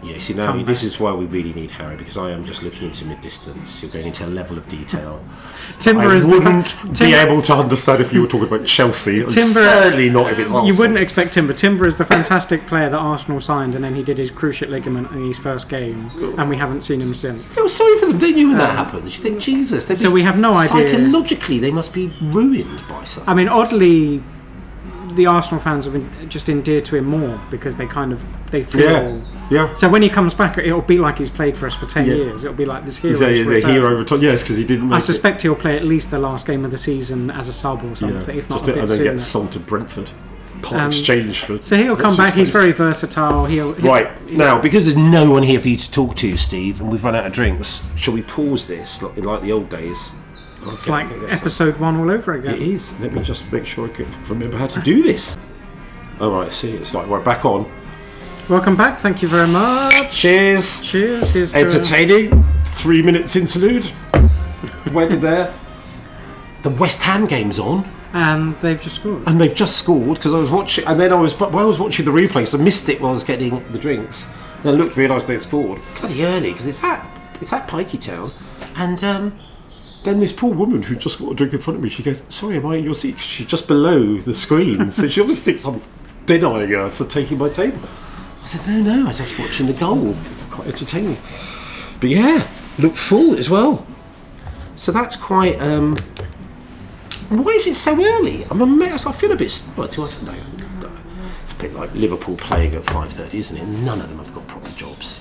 S1: Yeah, see, now this is why we really need Harry, because I am just looking into mid-distance. You're going into a level of detail.
S2: Timber
S1: I
S2: is
S1: wouldn't
S2: the,
S1: be
S2: Timber,
S1: able to understand if you were talking about Chelsea.
S2: Timber,
S1: certainly not if it's Arsenal.
S2: You wouldn't expect Timber. Timber is the fantastic player that Arsenal signed, and then he did his cruciate ligament in his first game, and we haven't seen him since.
S1: I was sorry for them, didn't you, when um, that happens? You think, Jesus.
S2: So we have no idea.
S1: Psychologically, they must be ruined by something.
S2: I mean, oddly, the Arsenal fans have just endeared to him more because they kind of they feel.
S1: Yeah. Yeah.
S2: So when he comes back, it'll be like he's played for us for ten yeah. years. It'll be like this hero.
S1: He's a, he's a hero return. Yes, because he didn't. Make
S2: I suspect
S1: it.
S2: he'll play at least the last game of the season as a sub or something, yeah. if not
S1: Just
S2: a bit
S1: and then
S2: sooner.
S1: get sold to Brentford. Part
S2: Um,
S1: exchange for.
S2: So he'll come back. He's very versatile. He'll, he'll
S1: right
S2: he'll,
S1: now, because there's no one here for you to talk to, Steve, and we've run out of drinks. Shall we pause this like, like the old days?
S2: It's like episode one all over again.
S1: It is. Let me just make sure I can remember how to do this. All right. See, it's like we're back on.
S2: Welcome back. Thank you very much.
S1: Cheers.
S2: Cheers. Here's
S1: Entertaining. To... Three minutes interlude. Went in there. The West Ham game's on.
S2: And they've just scored.
S1: And they've just scored because I was watching, and then I was, while I was watching the replay, so I missed it while I was getting the drinks. Then I looked, realised they'd scored bloody early because it's at it's at Pikey Town, and um, then this poor woman who just got a drink in front of me, she goes, "Sorry, am I in your seat?" 'Cause she's just below the screen, so she obviously thinks I'm denying her for taking my table. I said, "No, no, I was just watching the goal. Quite entertaining." But yeah, looked full as well. So that's quite. Um, Why is it so early? I'm a mess. I feel a bit. Well, do I feel? No, it's a bit like Liverpool playing at five thirty, isn't it? None of them have got proper jobs.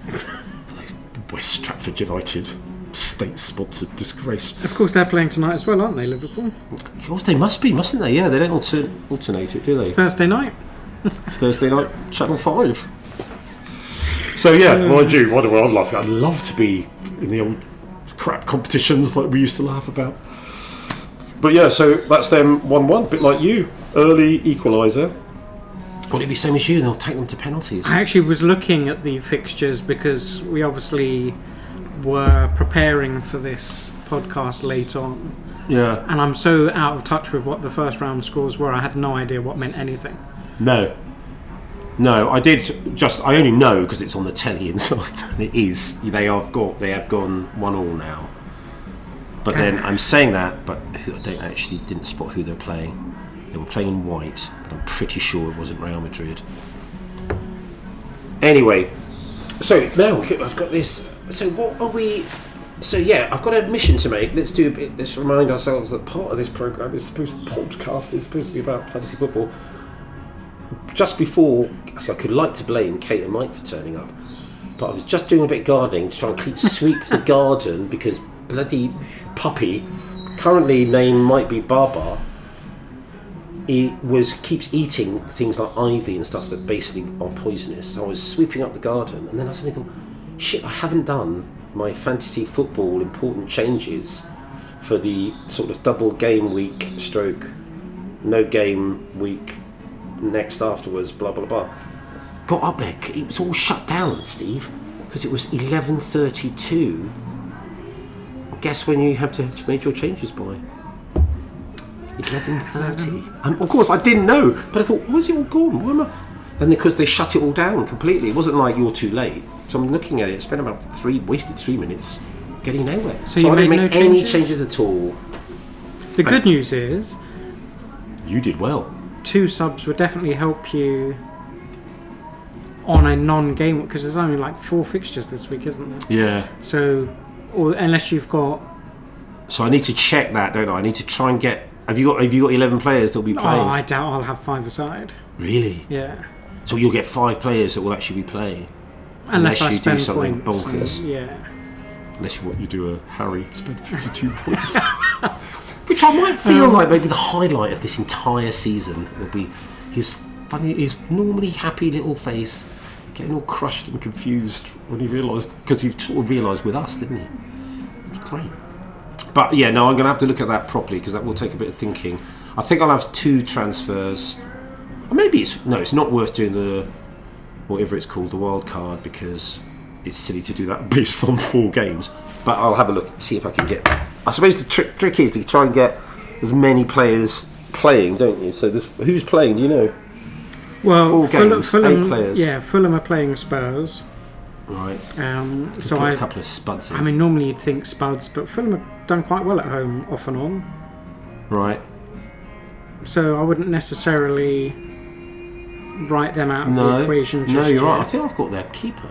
S1: West Stratford United, state-sponsored disgrace.
S2: Of course, they're playing tonight as well, aren't they, Liverpool?
S1: Of course, they must be, mustn't they? Yeah, they don't alter- alternate it, do they?
S2: It's Thursday night.
S1: Thursday night, Channel Five. So yeah, um, mind you, what do I love? I'd love to be in the old crap competitions like we used to laugh about. But yeah, so that's them one one, a bit like you. Early equaliser. Will it be same as you? They'll take them to penalties.
S2: I actually was looking at the fixtures because we obviously were preparing for this podcast late on.
S1: Yeah.
S2: And I'm so out of touch with what the first round scores were, I had no idea what meant anything.
S1: No. No, I did just, I only know because it's on the telly inside. It is. They have got, they have gone one all now. But then I'm saying that, but I don't actually didn't spot who they were playing. They were playing in white, but I'm pretty sure it wasn't Real Madrid. Anyway, so now I've got this. So what are we? So yeah, I've got an admission to make. Let's do a bit. Let's remind ourselves that part of this program is supposed to, podcast is supposed to be about fantasy football. Just before, so I could like to blame Kate and Mike for turning up, but I was just doing a bit of gardening to try and keep, sweep the garden because bloody puppy, currently name might be Baba, he was keeps eating things like ivy and stuff that basically are poisonous. So I was sweeping up the garden, and then I suddenly thought, shit, I haven't done my fantasy football important changes for the sort of double game week stroke no game week next afterwards, blah blah blah. Got up there, it was all shut down, Steve, because it was eleven thirty-two. Guess when you have to have made your changes by? eleven thirty. And of course I didn't know, but I thought, why is it all gone? Why am I? And because they shut it all down completely. It wasn't like you're too late. So I'm looking at it, spent about three, wasted three minutes getting nowhere.
S2: So,
S1: so
S2: you
S1: I
S2: made
S1: didn't make
S2: no
S1: any
S2: changes?
S1: changes at all.
S2: The good news is,
S1: you did well.
S2: Two subs would definitely help you on a non-game, because there's only like four fixtures this week, isn't there?
S1: Yeah.
S2: So, or unless you've got.
S1: So I need to check that, don't I? I need to try and get. Have you got? Have you got eleven players that'll be playing?
S2: Oh, I doubt I'll have five aside.
S1: Really?
S2: Yeah.
S1: So you'll get five players that will actually be playing.
S2: Unless,
S1: unless
S2: I
S1: you
S2: spend
S1: do something
S2: points,
S1: bonkers.
S2: and, yeah.
S1: Unless you, what you do a Harry spend fifty-two points. Which I might feel um, like maybe the highlight of this entire season will be his funny, his normally happy little face getting all crushed and confused when he realised, because he sort of realised with us, didn't he? It was great. But yeah, no, I'm going to have to look at that properly because that will take a bit of thinking. I think I'll have two transfers. Or maybe it's no, it's not worth doing the whatever it's called, the wild card, because it's silly to do that based on four games. But I'll have a look, see if I can get. I suppose the trick, trick is to try and get as many players playing, don't you? So this, who's playing? Do you know?
S2: Well,
S1: four
S2: Fulham,
S1: games,
S2: Fulham,
S1: eight players.
S2: Yeah, Fulham are playing Spurs.
S1: Right.
S2: Um, so
S1: Put
S2: I,
S1: a couple of spuds in.
S2: I mean, normally you'd think Spuds, but Fulham have done quite well at home, off and on.
S1: Right.
S2: So I wouldn't necessarily write them out of
S1: No.
S2: the equation. Just
S1: no, you're
S2: yet.
S1: right. I think I've got their keeper.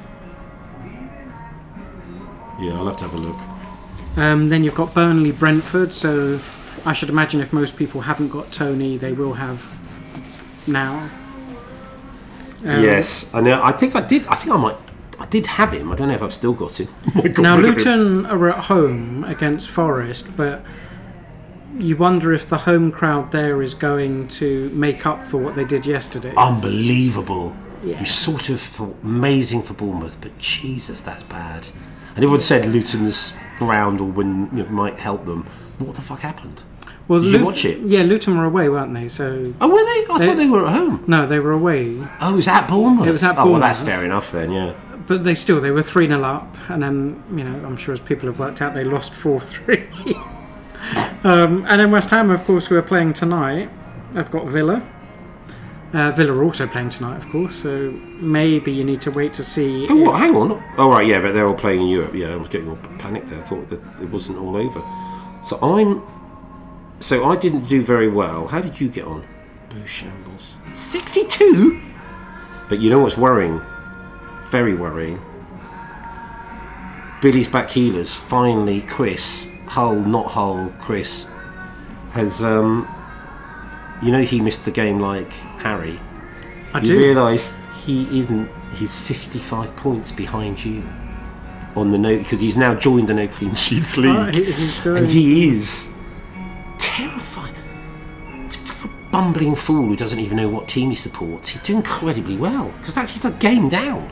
S1: Yeah, I'll have to have a look.
S2: Um, then you've got Burnley, Brentford. So I should imagine if most people haven't got Tony, they will have now. Um,
S1: Yes, I know. I think I did. I think I might. I did have him. I don't know if I've still got him. I got
S2: Now
S1: rid of him.
S2: Luton are at home against Forest, but you wonder if the home crowd there is going to make up for what they did yesterday.
S1: Unbelievable.
S2: Yeah.
S1: You sort of thought amazing for Bournemouth, but Jesus, that's bad. And everyone said Luton's ground or win you know, might help them. What the fuck happened?
S2: Well,
S1: Did
S2: Lu-
S1: you watch it?
S2: Yeah, Luton were away, weren't they? So
S1: Oh, were they? I
S2: They-
S1: thought they were at home.
S2: no, they were away,
S1: Oh, it was at Bournemouth.
S2: It was at
S1: Oh, well, that's
S2: Bournemouth.
S1: fair enough then. Yeah.
S2: but they still they were three nil up, and then you know I'm sure as people have worked out they lost four three. um, and then West Ham, of course, who are playing tonight. They've got Villa. Uh, Villa are also playing tonight, of course. So maybe you need to wait to see.
S1: Oh, what?
S2: if-
S1: Hang on. Oh, right. Yeah, but they're all playing in Europe. Yeah, I was getting all panicked there. I thought that it wasn't all over. So I'm. So I didn't do very well. How did you get on? Boo shambles. sixty-two. But you know what's worrying? Very worrying. Billy's back healers. Finally, Chris Hull, not Hull. Chris has. Um, you know he missed the game like Harry.
S2: I
S1: You
S2: do.
S1: realise he isn't. He's fifty-five points behind you on the no because he's now joined the No Clean Sheets League,
S2: Oh, he- he's doing-
S1: and he is terrifying. He's like a bumbling fool who doesn't even know what team he supports. He's doing incredibly well because that's he's a game down.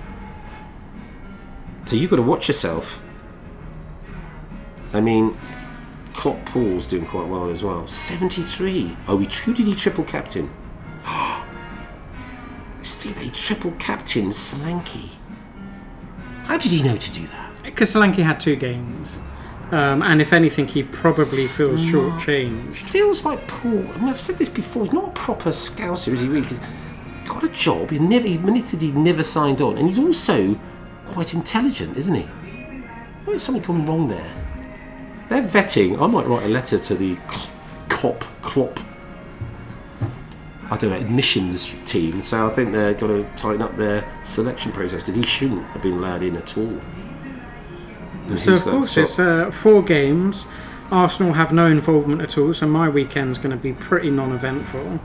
S1: So you've got to watch yourself. I mean, Klopp Paul's doing quite well as well. seventy-three. Oh, he, who did he triple captain? See, they triple captain Solanke. How did he know to do that?
S2: Because Solanke had two games, um, and if anything, he probably feels
S1: Smart.
S2: shortchanged.
S1: Feels like Paul. I mean, I've said this before. He's not a proper scouser, is he? Really? Because he's got a job. He's never. He admitted he never signed on, and he's also quite intelligent, isn't he? There's something gone wrong there. They're vetting. I might write a letter to the Klopp Klopp. I don't know, admissions team. So I think they're going to tighten up their selection process because he shouldn't have been allowed in at all. And
S2: So
S1: he's
S2: of
S1: that
S2: course
S1: sort-
S2: it's uh, four games. Arsenal have no involvement at all, so my weekend's going to be pretty non-eventful.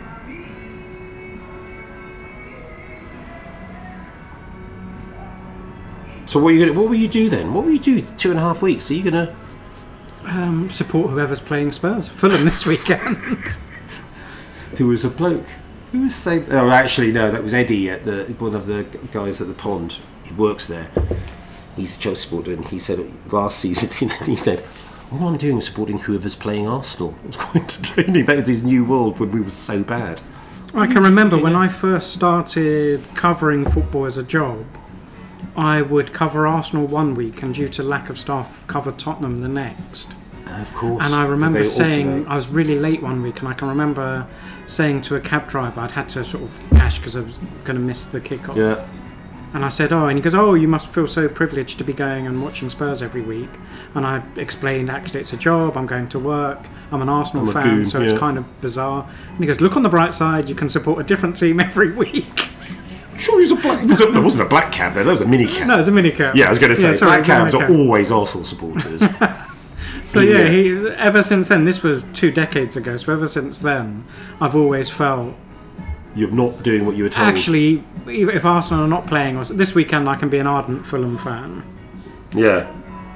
S1: So what are you gonna, what will you do then? What will you do two and a half weeks? Are you going to...
S2: Um, support whoever's playing Spurs. Fulham this weekend.
S1: There was a bloke who was saying. Oh, actually, no, that was Eddie, at the one of the guys at the pond. He works there. He's a Chelsea supporter, and he said last season he said, "All I'm doing is supporting whoever's playing Arsenal." It was quite entertaining. That was his new world when we were so bad.
S2: I can remember
S1: Do you
S2: when
S1: know-
S2: I first started covering football as a job, I would cover Arsenal one week and due to lack of staff cover Tottenham the next.
S1: Of course.
S2: And I remember
S1: They
S2: saying,
S1: alternate.
S2: I was really late one week and I can remember saying to a cab driver, I'd had to sort of dash because I was going to miss the kickoff.
S1: Yeah.
S2: And I said, oh, and he goes, oh, you must feel so privileged to be going and watching Spurs every week. And I explained, actually, it's a job, I'm going to work, I'm an Arsenal
S1: I'm a
S2: fan,
S1: goon,
S2: so
S1: yeah.
S2: it's kind of bizarre. And he goes, look on the bright side, you can support a different team every week.
S1: Sure, he was a black. Was a, there wasn't a black cab there. There was a mini cab.
S2: No, it's a minicab.
S1: Yeah, I was going to say
S2: sorry,
S1: black
S2: it's a
S1: cabs are
S2: minicab.
S1: always Arsenal supporters.
S2: So yeah,
S1: Yeah.
S2: he, ever since then, this was two decades ago, so ever since then, I've always felt,
S1: You're not doing what you were told.
S2: actually, if Arsenal are not playing, or this weekend I can be an ardent Fulham fan.
S1: Yeah.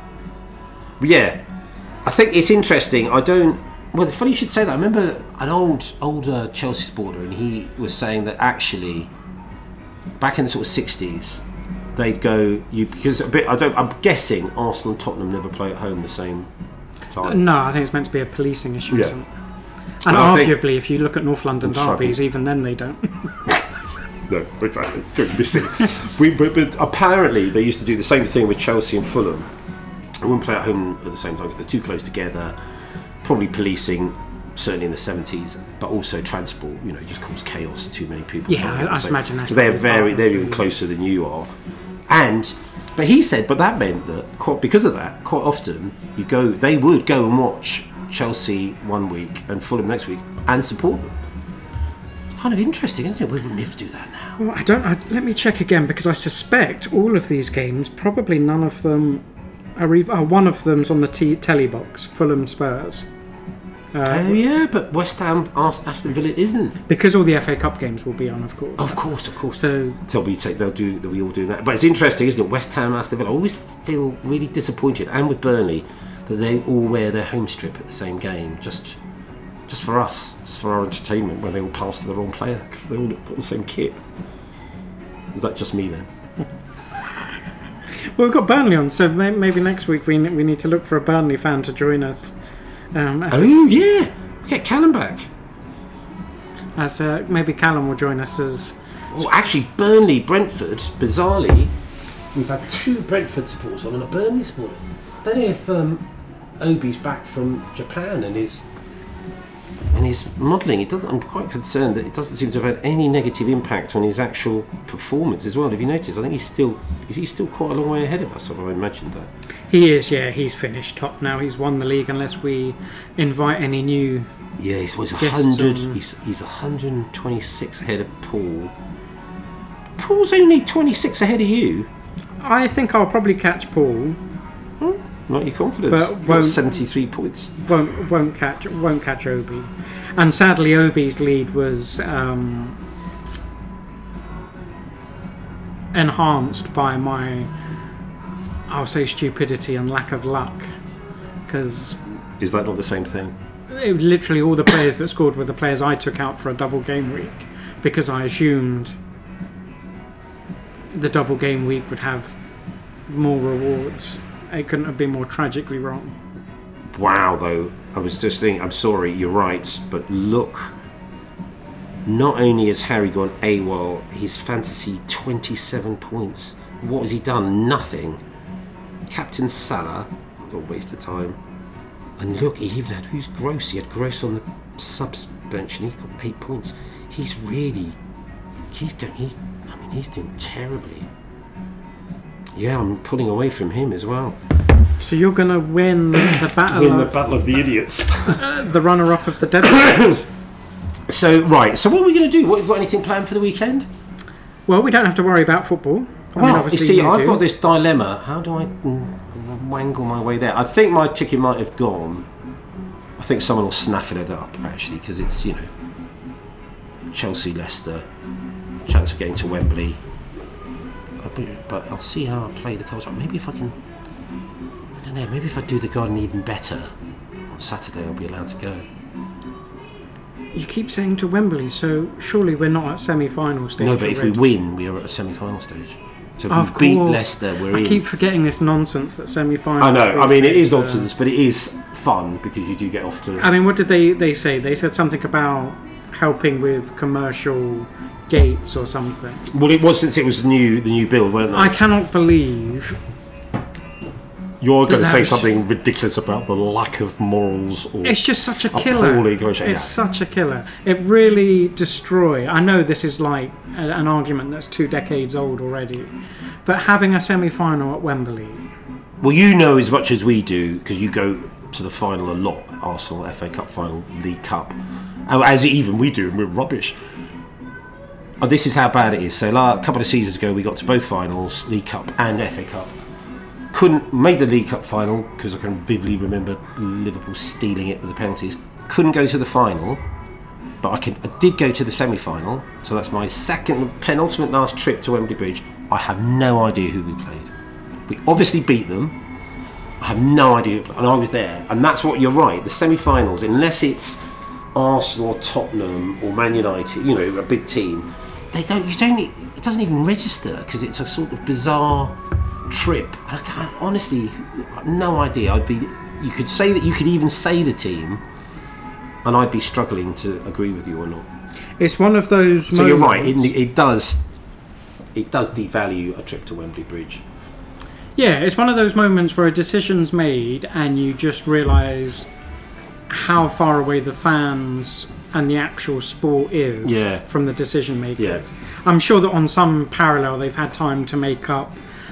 S1: Yeah. I think it's interesting. I don't. Well, it's funny you should say that. I remember an old, older Chelsea supporter, and he was saying that actually, back in the sort of sixties, they'd go you because a bit. I don't. I'm guessing Arsenal and Tottenham never play at home the same time.
S2: No, I think it's meant to be a policing issue,
S1: Yeah.
S2: isn't it? And
S1: Well, I think-
S2: arguably, if you look at North London
S1: I'm sorry.
S2: derbies, even then they don't.
S1: No, exactly. Don't be silly. we, but, but apparently they used to do the same thing with Chelsea and Fulham. They wouldn't play at home at the same time because they're too close together. Probably policing, certainly in the seventies, but also transport. You know, just cause chaos. Too many people.
S2: Yeah,
S1: trying to
S2: I-
S1: get the
S2: I
S1: same-
S2: imagine that's
S1: because they're
S2: probably
S1: very,
S2: part
S1: they're
S2: of
S1: even
S2: the-
S1: closer than you are. And but he said, but that meant that quite, because of that, quite often you go, they would go and watch Chelsea one week and Fulham next week and support them. It's kind of interesting, isn't it? We would never do that now.
S2: Well, I don't. I, let me check again because I suspect all of these games, probably none of them are even. Oh, one of them's on the t- telly box, Fulham Spurs. Uh,
S1: oh yeah, but West Ham, Aston Villa isn't,
S2: because all the F A Cup games will be on, of course.
S1: Of course, of course.
S2: So
S1: they'll be take, they'll do they'll be all doing that. But it's interesting, isn't it? West Ham, Aston Villa. I always feel really disappointed, and with Burnley, that they all wear their home strip at the same game, just just for us, just for our entertainment, when they all pass to the wrong player because they all got the same kit. Is that just me then?
S2: Well, we've got Burnley on, so may- maybe next week we we need to look for a Burnley fan to join us. Um, as
S1: oh yeah, we'll get Callum back.
S2: As uh, maybe Callum will join us as.
S1: Oh, actually, Burnley, Brentford. Bizarrely, we've had two Brentford supporters on and a Burnley supporter. Don't know if um, Obi's back from Japan and his and his modelling. It doesn't. I'm quite concerned that it doesn't seem to have had any negative impact on his actual performance as well. Have you noticed? I think he's still is he still quite a long way ahead of us. Have I imagined that?
S2: He is, yeah. He's finished top now. He's won the league unless we invite any new.
S1: Yeah, he's, well, he's
S2: Yes,
S1: one hundred.
S2: um,
S1: He's he's one hundred twenty-six ahead of Paul. Paul's only twenty-six ahead of you.
S2: I think I'll probably catch Paul.
S1: Not your confidence.
S2: But
S1: You've got
S2: won't-
S1: seventy-three points.
S2: Won't won't catch won't catch Obi, and sadly Obi's lead was um, enhanced by my, I'll say, stupidity and lack of luck, because
S1: Is that not the same thing?
S2: it was literally all the players that scored were the players I took out for a double game week, because I assumed the double game week would have more rewards. It couldn't have been more tragically wrong.
S1: Wow, though, I was just thinking, I'm sorry, you're right, but look, not only has Harry gone AWOL, his fantasy twenty-seven points. What has he done? Nothing. Captain Salah, got a waste of time. And look, he even had, who's Gross? He had Gross on the subs bench and he got eight points. He's really, he's going, he, I mean, he's doing terribly. Yeah, I'm pulling away from him as well.
S2: So you're going to win the battle
S1: Win the
S2: of
S1: battle of the idiots.
S2: uh, the runner-up of the debut.
S1: So, right, so what are we going to do? What, have you got anything planned for the weekend?
S2: Well, we don't have to worry about football. I mean,
S1: Well, you
S2: obviously
S1: see,
S2: you
S1: I've
S2: do.
S1: got this dilemma. How do I mm, wangle my way there? I think my ticket might have gone. I think someone will snaffle it up, actually, because it's, you know, Chelsea, Leicester, chance of getting to Wembley. But I'll see how I play the cards. Maybe if I can, I don't know, maybe if I do the garden even better on Saturday, I'll be allowed to go.
S2: You keep saying to Wembley, so surely we're not at semi-final stage.
S1: No, but if we
S2: already.
S1: win, we are at a semi-final stage. So if
S2: Of
S1: we beat
S2: course.
S1: Leicester, we're
S2: I
S1: in.
S2: keep forgetting this nonsense that semi-final.
S1: I know. I mean, it is
S2: uh,
S1: nonsense, but it is fun because you do get off to.
S2: I mean, what did they, they say? They said something about helping with commercial gates or something.
S1: Well, it was since it was new, the new build, weren't they?
S2: I cannot believe.
S1: You're going to
S2: that
S1: say
S2: was
S1: something
S2: just-
S1: ridiculous about the lack of morals or
S2: It's just such a killer.
S1: appalling commercial.
S2: It's
S1: Yeah.
S2: such a killer. It really destroy. I know this is like a, an argument that's two decades old already, but having a semi-final at Wembley.
S1: Well, you know as much as we do because you go to the final a lot. Arsenal, F A Cup final, League Cup, oh, as even we do, and we're rubbish. Oh, this is how bad it is. So, like, a couple of seasons ago, we got to both finals, League Cup and F A Cup. Couldn't made the League Cup final because I can vividly remember Liverpool stealing it with the penalties. Couldn't go to the final, but I can. I did go to the semi-final. So that's my second penultimate last trip to Wembley Bridge. I have no idea who we played. We obviously beat them. I have no idea, and I was there. And that's what you're right. The semi-finals, unless it's Arsenal or Tottenham or Man United, you know, a big team, they don't. You don't. It doesn't even register because it's a sort of bizarre trip. And I can't honestly, no idea. I'd be. You could say that. You could even say the team, and I'd be struggling to agree with you or not.
S2: It's one of those.
S1: So
S2: moments,
S1: you're right. It, it does. It does devalue a trip to Wembley Bridge.
S2: Yeah, it's one of those moments where a decision's made and you just realise how far away the fans and the actual sport is
S1: Yeah.
S2: from the decision makers.
S1: Yeah.
S2: I'm sure that on some parallel they've had time to make up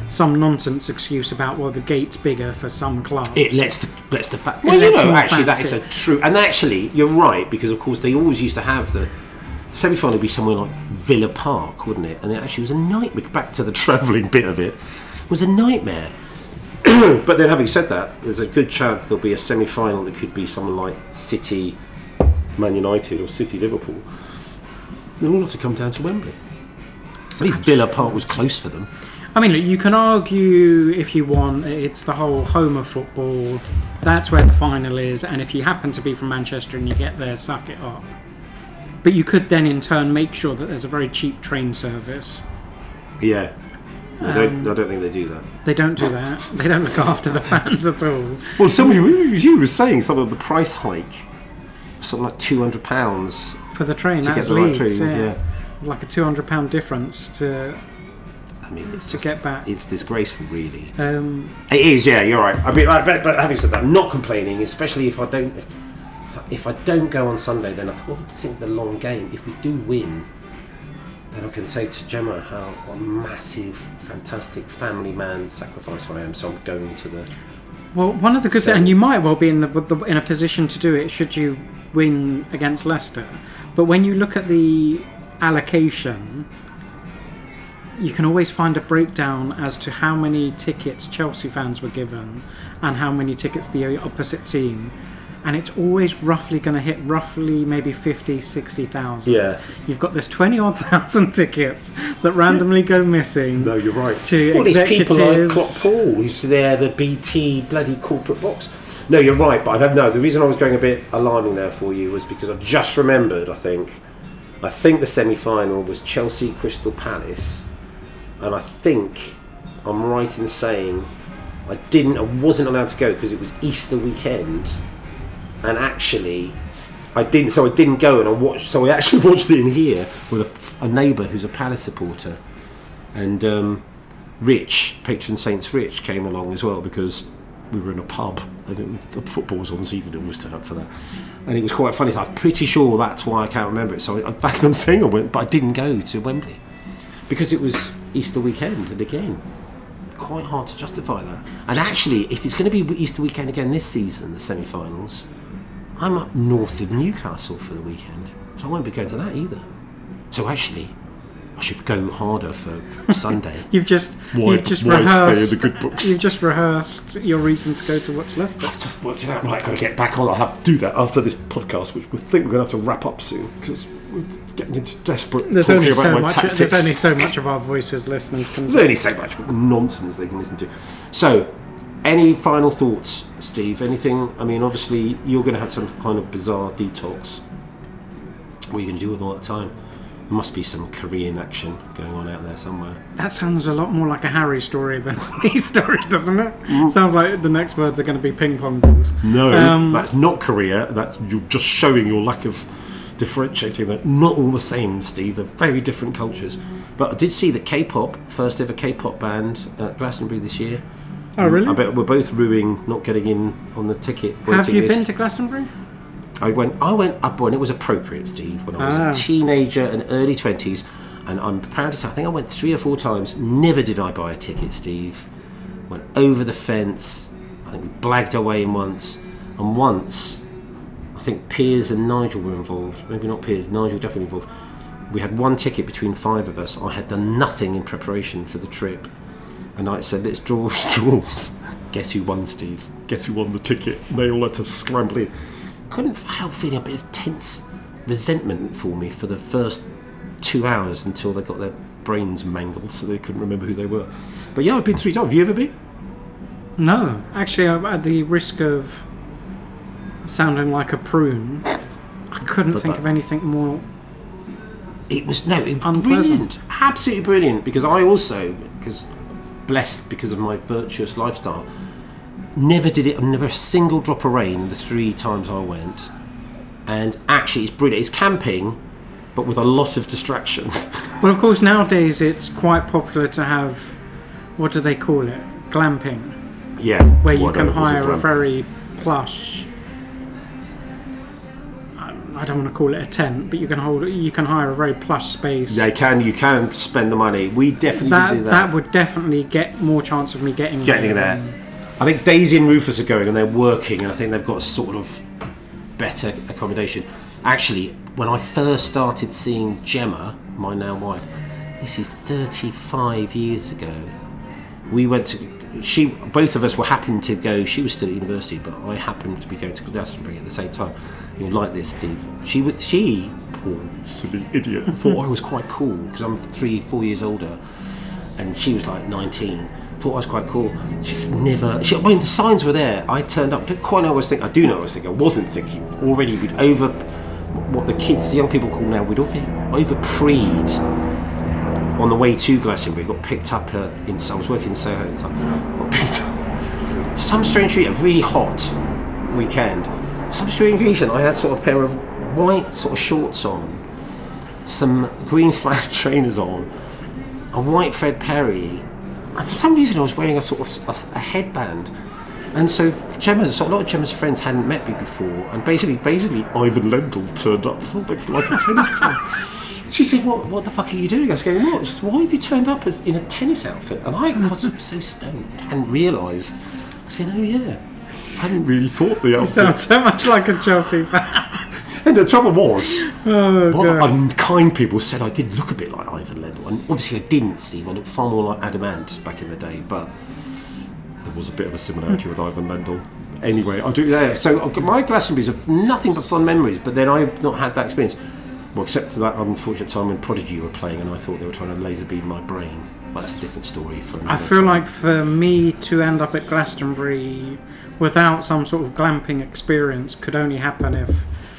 S2: some nonsense excuse about, well, the gate's bigger for some clubs.
S1: It lets the lets the fact. Well, you know, actually, that is a true. And actually, you're right, because of course they always used to have the semi-final would be somewhere like Villa Park, wouldn't it? And it actually was a nightmare. Back to the travelling bit of it, it was a nightmare. But then, having said that, there's a good chance there'll be a semi-final that could be someone like City, Man United, or City Liverpool. They'll all have to come down to Wembley. At least Villa Park was close for them.
S2: I mean, look, you can argue if you want, it's the whole home of football, that's where the final is, and if you happen to be from Manchester and you get there, suck it up. But you could then in turn make sure that there's a very cheap train service.
S1: Yeah. I don't, um, I don't think they do that.
S2: They don't do that. They don't look after the fans at all.
S1: Well, somebody, you were saying some of the price hike, something like two hundred pounds
S2: for the train,
S1: to
S2: that's
S1: get the
S2: Leeds,
S1: right train,
S2: yeah.
S1: yeah.
S2: Like a two hundred pounds difference to...
S1: I mean, it's
S2: to
S1: just,
S2: get back.
S1: It's disgraceful, really.
S2: Um,
S1: it is, yeah. You're right. I mean, but, but having said that, I'm not complaining. Especially if I don't, if, if I don't go on Sunday, then I thought, I think the long game. If we do win, then I can say to Gemma how what a massive, fantastic family man sacrifice I am. So I'm going to the.
S2: Well, one of the good
S1: so,
S2: things, and you might well be in the, the in a position to do it should you win against Leicester. But when you look at the allocation, you can always find a breakdown as to how many tickets Chelsea fans were given and how many tickets the opposite team. And it's always roughly going to hit roughly maybe fifty, sixty thousand.
S1: Yeah.
S2: You've got this twenty odd thousand tickets that randomly go missing.
S1: No, you're right.
S2: To
S1: well, these
S2: executives.
S1: people like Klopp Paul, who's there, the B T bloody corporate box. No, you're right, but I have no. The reason I was going a bit alarming there for you was because I've just remembered, I think, I think the semi-final was Chelsea Crystal Palace. And I think I'm right in saying I didn't, I wasn't allowed to go because it was Easter weekend, and actually I didn't. So I didn't go, and I watched. So I actually watched it in here with a, a neighbour who's a Palace supporter, and um, Rich, patron Saints Rich, came along as well because we were in a pub and it, the football was on, so he would always turn up for that. And it was quite funny. I'm pretty sure that's why I can't remember it. So in fact, I'm saying I went, but I didn't go to Wembley because it was Easter weekend, and again, quite hard to justify that. And actually, if it's going to be Easter weekend again this season, the semi-finals, I'm up north of Newcastle for the weekend, so I won't be going to that either. So actually, I should go harder for Sunday.
S2: You've just
S1: why,
S2: you've just
S1: why
S2: rehearsed.
S1: stay in the good books?
S2: You've just rehearsed your reason to go to watch Leicester.
S1: I've just worked it out. Right, I've got to get back on. I'll have to do that after this podcast, which we think we're going to have to wrap up soon because we're getting into desperate
S2: there's
S1: talking
S2: only
S1: about
S2: so
S1: my
S2: much.
S1: tactics.
S2: There's only so much of our voices listeners can.
S1: There's only so much nonsense they can listen to. So, any final thoughts, Steve? Anything? I mean, obviously, you're going to have some kind of bizarre detox. What are you going to do with all that time? There must be some Korean action going on out there somewhere.
S2: That sounds a lot more like a Harry story than these stories, doesn't it? Mm. Sounds like the next words are going to be ping pong balls.
S1: No,
S2: um,
S1: that's not Korea. That's you're just showing your lack of differentiating. They're not all the same, Steve. They're very different cultures. But I did see that K-pop, first ever K-pop band at Glastonbury this year.
S2: Oh, really?
S1: I bet we're both ruining not getting in on the ticket waiting
S2: Have you
S1: list.
S2: been to Glastonbury?
S1: I went. I went up when it was appropriate, Steve. When I was
S2: ah.
S1: a teenager and early twenties, and I'm proud to say I think I went three or four times. Never did I buy a ticket, Steve. Went over the fence. I think we blagged our way in once, and once I think Piers and Nigel were involved. Maybe not Piers. Nigel definitely involved. We had one ticket between five of us. I had done nothing in preparation for the trip, and I said, "Let's draw straws." Guess who won, Steve? Guess who won the ticket? They all had to scramble in. Couldn't help feeling a bit of tense resentment for me for the first two hours until they got their brains mangled, so they couldn't remember who they were. But yeah, I've been three times. Have you ever been?
S2: No, actually, at the risk of sounding like a prune, I couldn't
S1: But
S2: think
S1: that-
S2: of anything more.
S1: It was no, it was
S2: Unpleasant.
S1: brilliant, absolutely brilliant. Because I also, because blessed because of my virtuous lifestyle, never did it. Never a single drop of rain the three times I went, and actually, it's brilliant. It's camping, but with a lot of distractions.
S2: Well, of course, nowadays it's quite popular to have, what do they call it? Glamping.
S1: Yeah,
S2: Where you
S1: what
S2: can
S1: a- was it
S2: hire a
S1: glam-
S2: very plush, I don't want to call it a tent, but you can hold you can hire a very plush space.
S1: Yeah, you can you can spend the money. We definitely
S2: that,
S1: do that.
S2: That would definitely get more chance of me getting
S1: Getting there. I think Daisy and Rufus are going and they're working, and I think they've got a sort of better accommodation. Actually, when I first started seeing Gemma, my now wife, this is thirty-five years ago. We went to she both of us were happened to go. She was still at university, but I happened to be going to Glastonbury at the same time. You'll like this, Steve. She would she poor silly idiot thought I was quite cool because I'm three four years older, and she was like nineteen. Thought I was quite cool. She's never. She, I mean, the signs were there. I turned up. Don't quite know what I was thinking. I do know what I was thinking. I wasn't thinking. Already, we'd over what the kids, the young people call now. We'd over over preed on the way to Glastonbury. Got picked up uh, in. I was working in Soho at the time. Got picked up. For some strange reason, a really hot weekend. For some strange reason, I had sort of a pair of white sort of shorts on, some green flannel trainers on, a white Fred Perry. And for some reason I was wearing a sort of a, a headband, and so Gemma, so a lot of Gemma's friends hadn't met me before, and basically, basically Ivan Lendl turned up like, like a tennis player. She said, "What? What the fuck are you doing?" I was going, "What? She said, why have you turned up as in a tennis outfit?" And I was so stoned, hadn't realised. I was going, "Oh yeah, I hadn't really thought the
S2: You
S1: outfit."
S2: sound so much like a Chelsea fan.
S1: And the trouble was,
S2: Oh,
S1: what
S2: God.
S1: unkind people said I did look a bit like Ivan Lendl, and obviously I didn't, Steve. I looked far more like Adam Ant back in the day, but there was a bit of a similarity with Ivan Lendl. Anyway, I'll do yeah. So I've got my Glastonbury's are nothing but fun memories, but then I've not had that experience. Well, except for that unfortunate time when Prodigy were playing, and I thought they were trying to laser beam my brain. But that's a different story. For
S2: I feel like for me to end up at Glastonbury without some sort of glamping experience could only happen if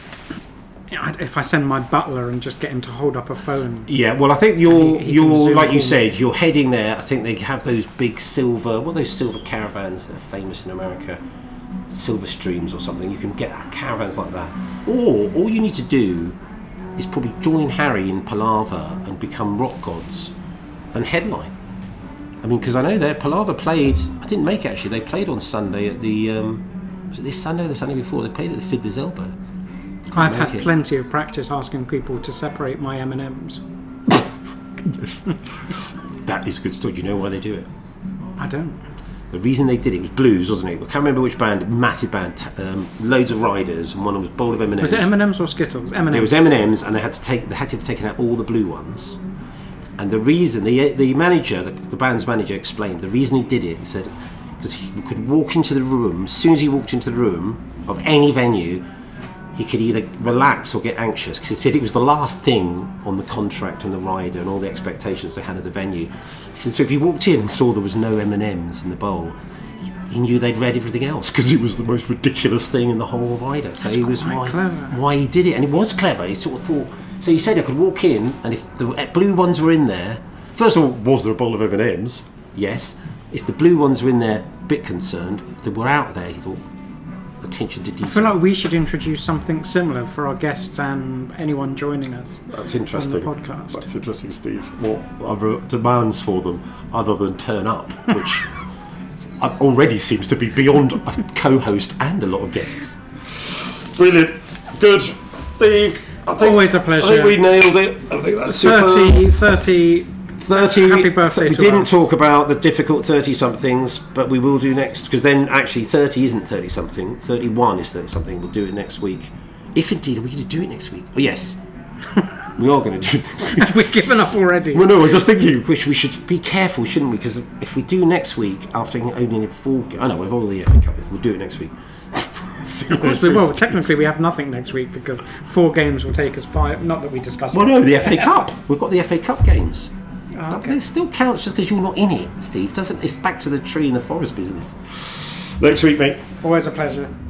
S2: if I send my butler and just get him to hold up a phone.
S1: Yeah, well, I think you're
S2: He- he can
S1: you're
S2: zoom
S1: like you
S2: in.
S1: said, you're heading there. I think they have those big silver, what are those silver caravans that are famous in America, Silver Streams or something. You can get caravans like that, or all you need to do is probably join Harry in Palaver and become rock gods and headline. I mean, because I know their Palaver played. I didn't make it actually. They played on Sunday at the um, was it this Sunday or the Sunday before? They played at the Fiddler's Elbow.
S2: I've
S1: make
S2: had
S1: it.
S2: plenty of practice asking people to separate my M and M's.
S1: Yes. That is good stuff. Do you know why they do it?
S2: I don't.
S1: The reason they did it was blues, wasn't it? I can't remember which band. Massive band, um, loads of riders, and one of them was a bowl of M and M's.
S2: Was it M and M's or Skittles? M and M's.
S1: It was M and M's, and they had to take. They had to have taken out all the blue ones. And the reason the the manager, the, the band's manager, explained the reason he did it. He said because he could walk into the room. As soon as he walked into the room of any venue, he could either relax or get anxious, because he said it was the last thing on the contract and the rider and all the expectations they had of the venue. He said, so if he walked in and saw there was no M and M's in the bowl, he, he knew they'd read everything else, because it was the most ridiculous thing in the whole rider. So
S2: That's
S1: he was
S2: quite
S1: why,
S2: clever.
S1: why he did it, and it was clever. He sort of thought. So he said I could walk in, and if the blue ones were in there, first of all, was there a bowl of M and M's? Yes. If the blue ones were in there, a bit concerned. If they were out there, he thought. Attention to detail.
S2: I feel like we should introduce something similar for our guests and anyone joining us.
S1: That's interesting.
S2: On the podcast.
S1: That's interesting, Steve. What other demands for them other than turn up, which already seems to be beyond a co-host and a lot of guests. Brilliant. Good. Steve. I think,
S2: Always a pleasure.
S1: I think we nailed it. I think that's super.
S2: thirty, thirty
S1: thirty.
S2: Happy birthday
S1: We
S2: to
S1: didn't
S2: us.
S1: talk about the difficult thirty-somethings, but we will do next, because then actually thirty isn't thirty-something. thirty-one is thirty-something. We'll do it next week. If indeed, are we going to do it next week? Oh, yes. We are going to do it next week.
S2: We've given up already.
S1: Well, no, I was just thinking, which we should be careful, shouldn't we? Because if we do next week, after only four... I know, we've all the F A Cup. We'll do it next week.
S2: Of course, we, well, technically we have nothing next week because four games will take us five. Not that we discussed.
S1: Well, no, the F A Cup. We've got the F A Cup games.
S2: Oh,
S1: But
S2: okay.
S1: it still counts just because you're not in it, Steve. Doesn't It's back to the tree in the forest business. Next week, mate.
S2: Always a pleasure.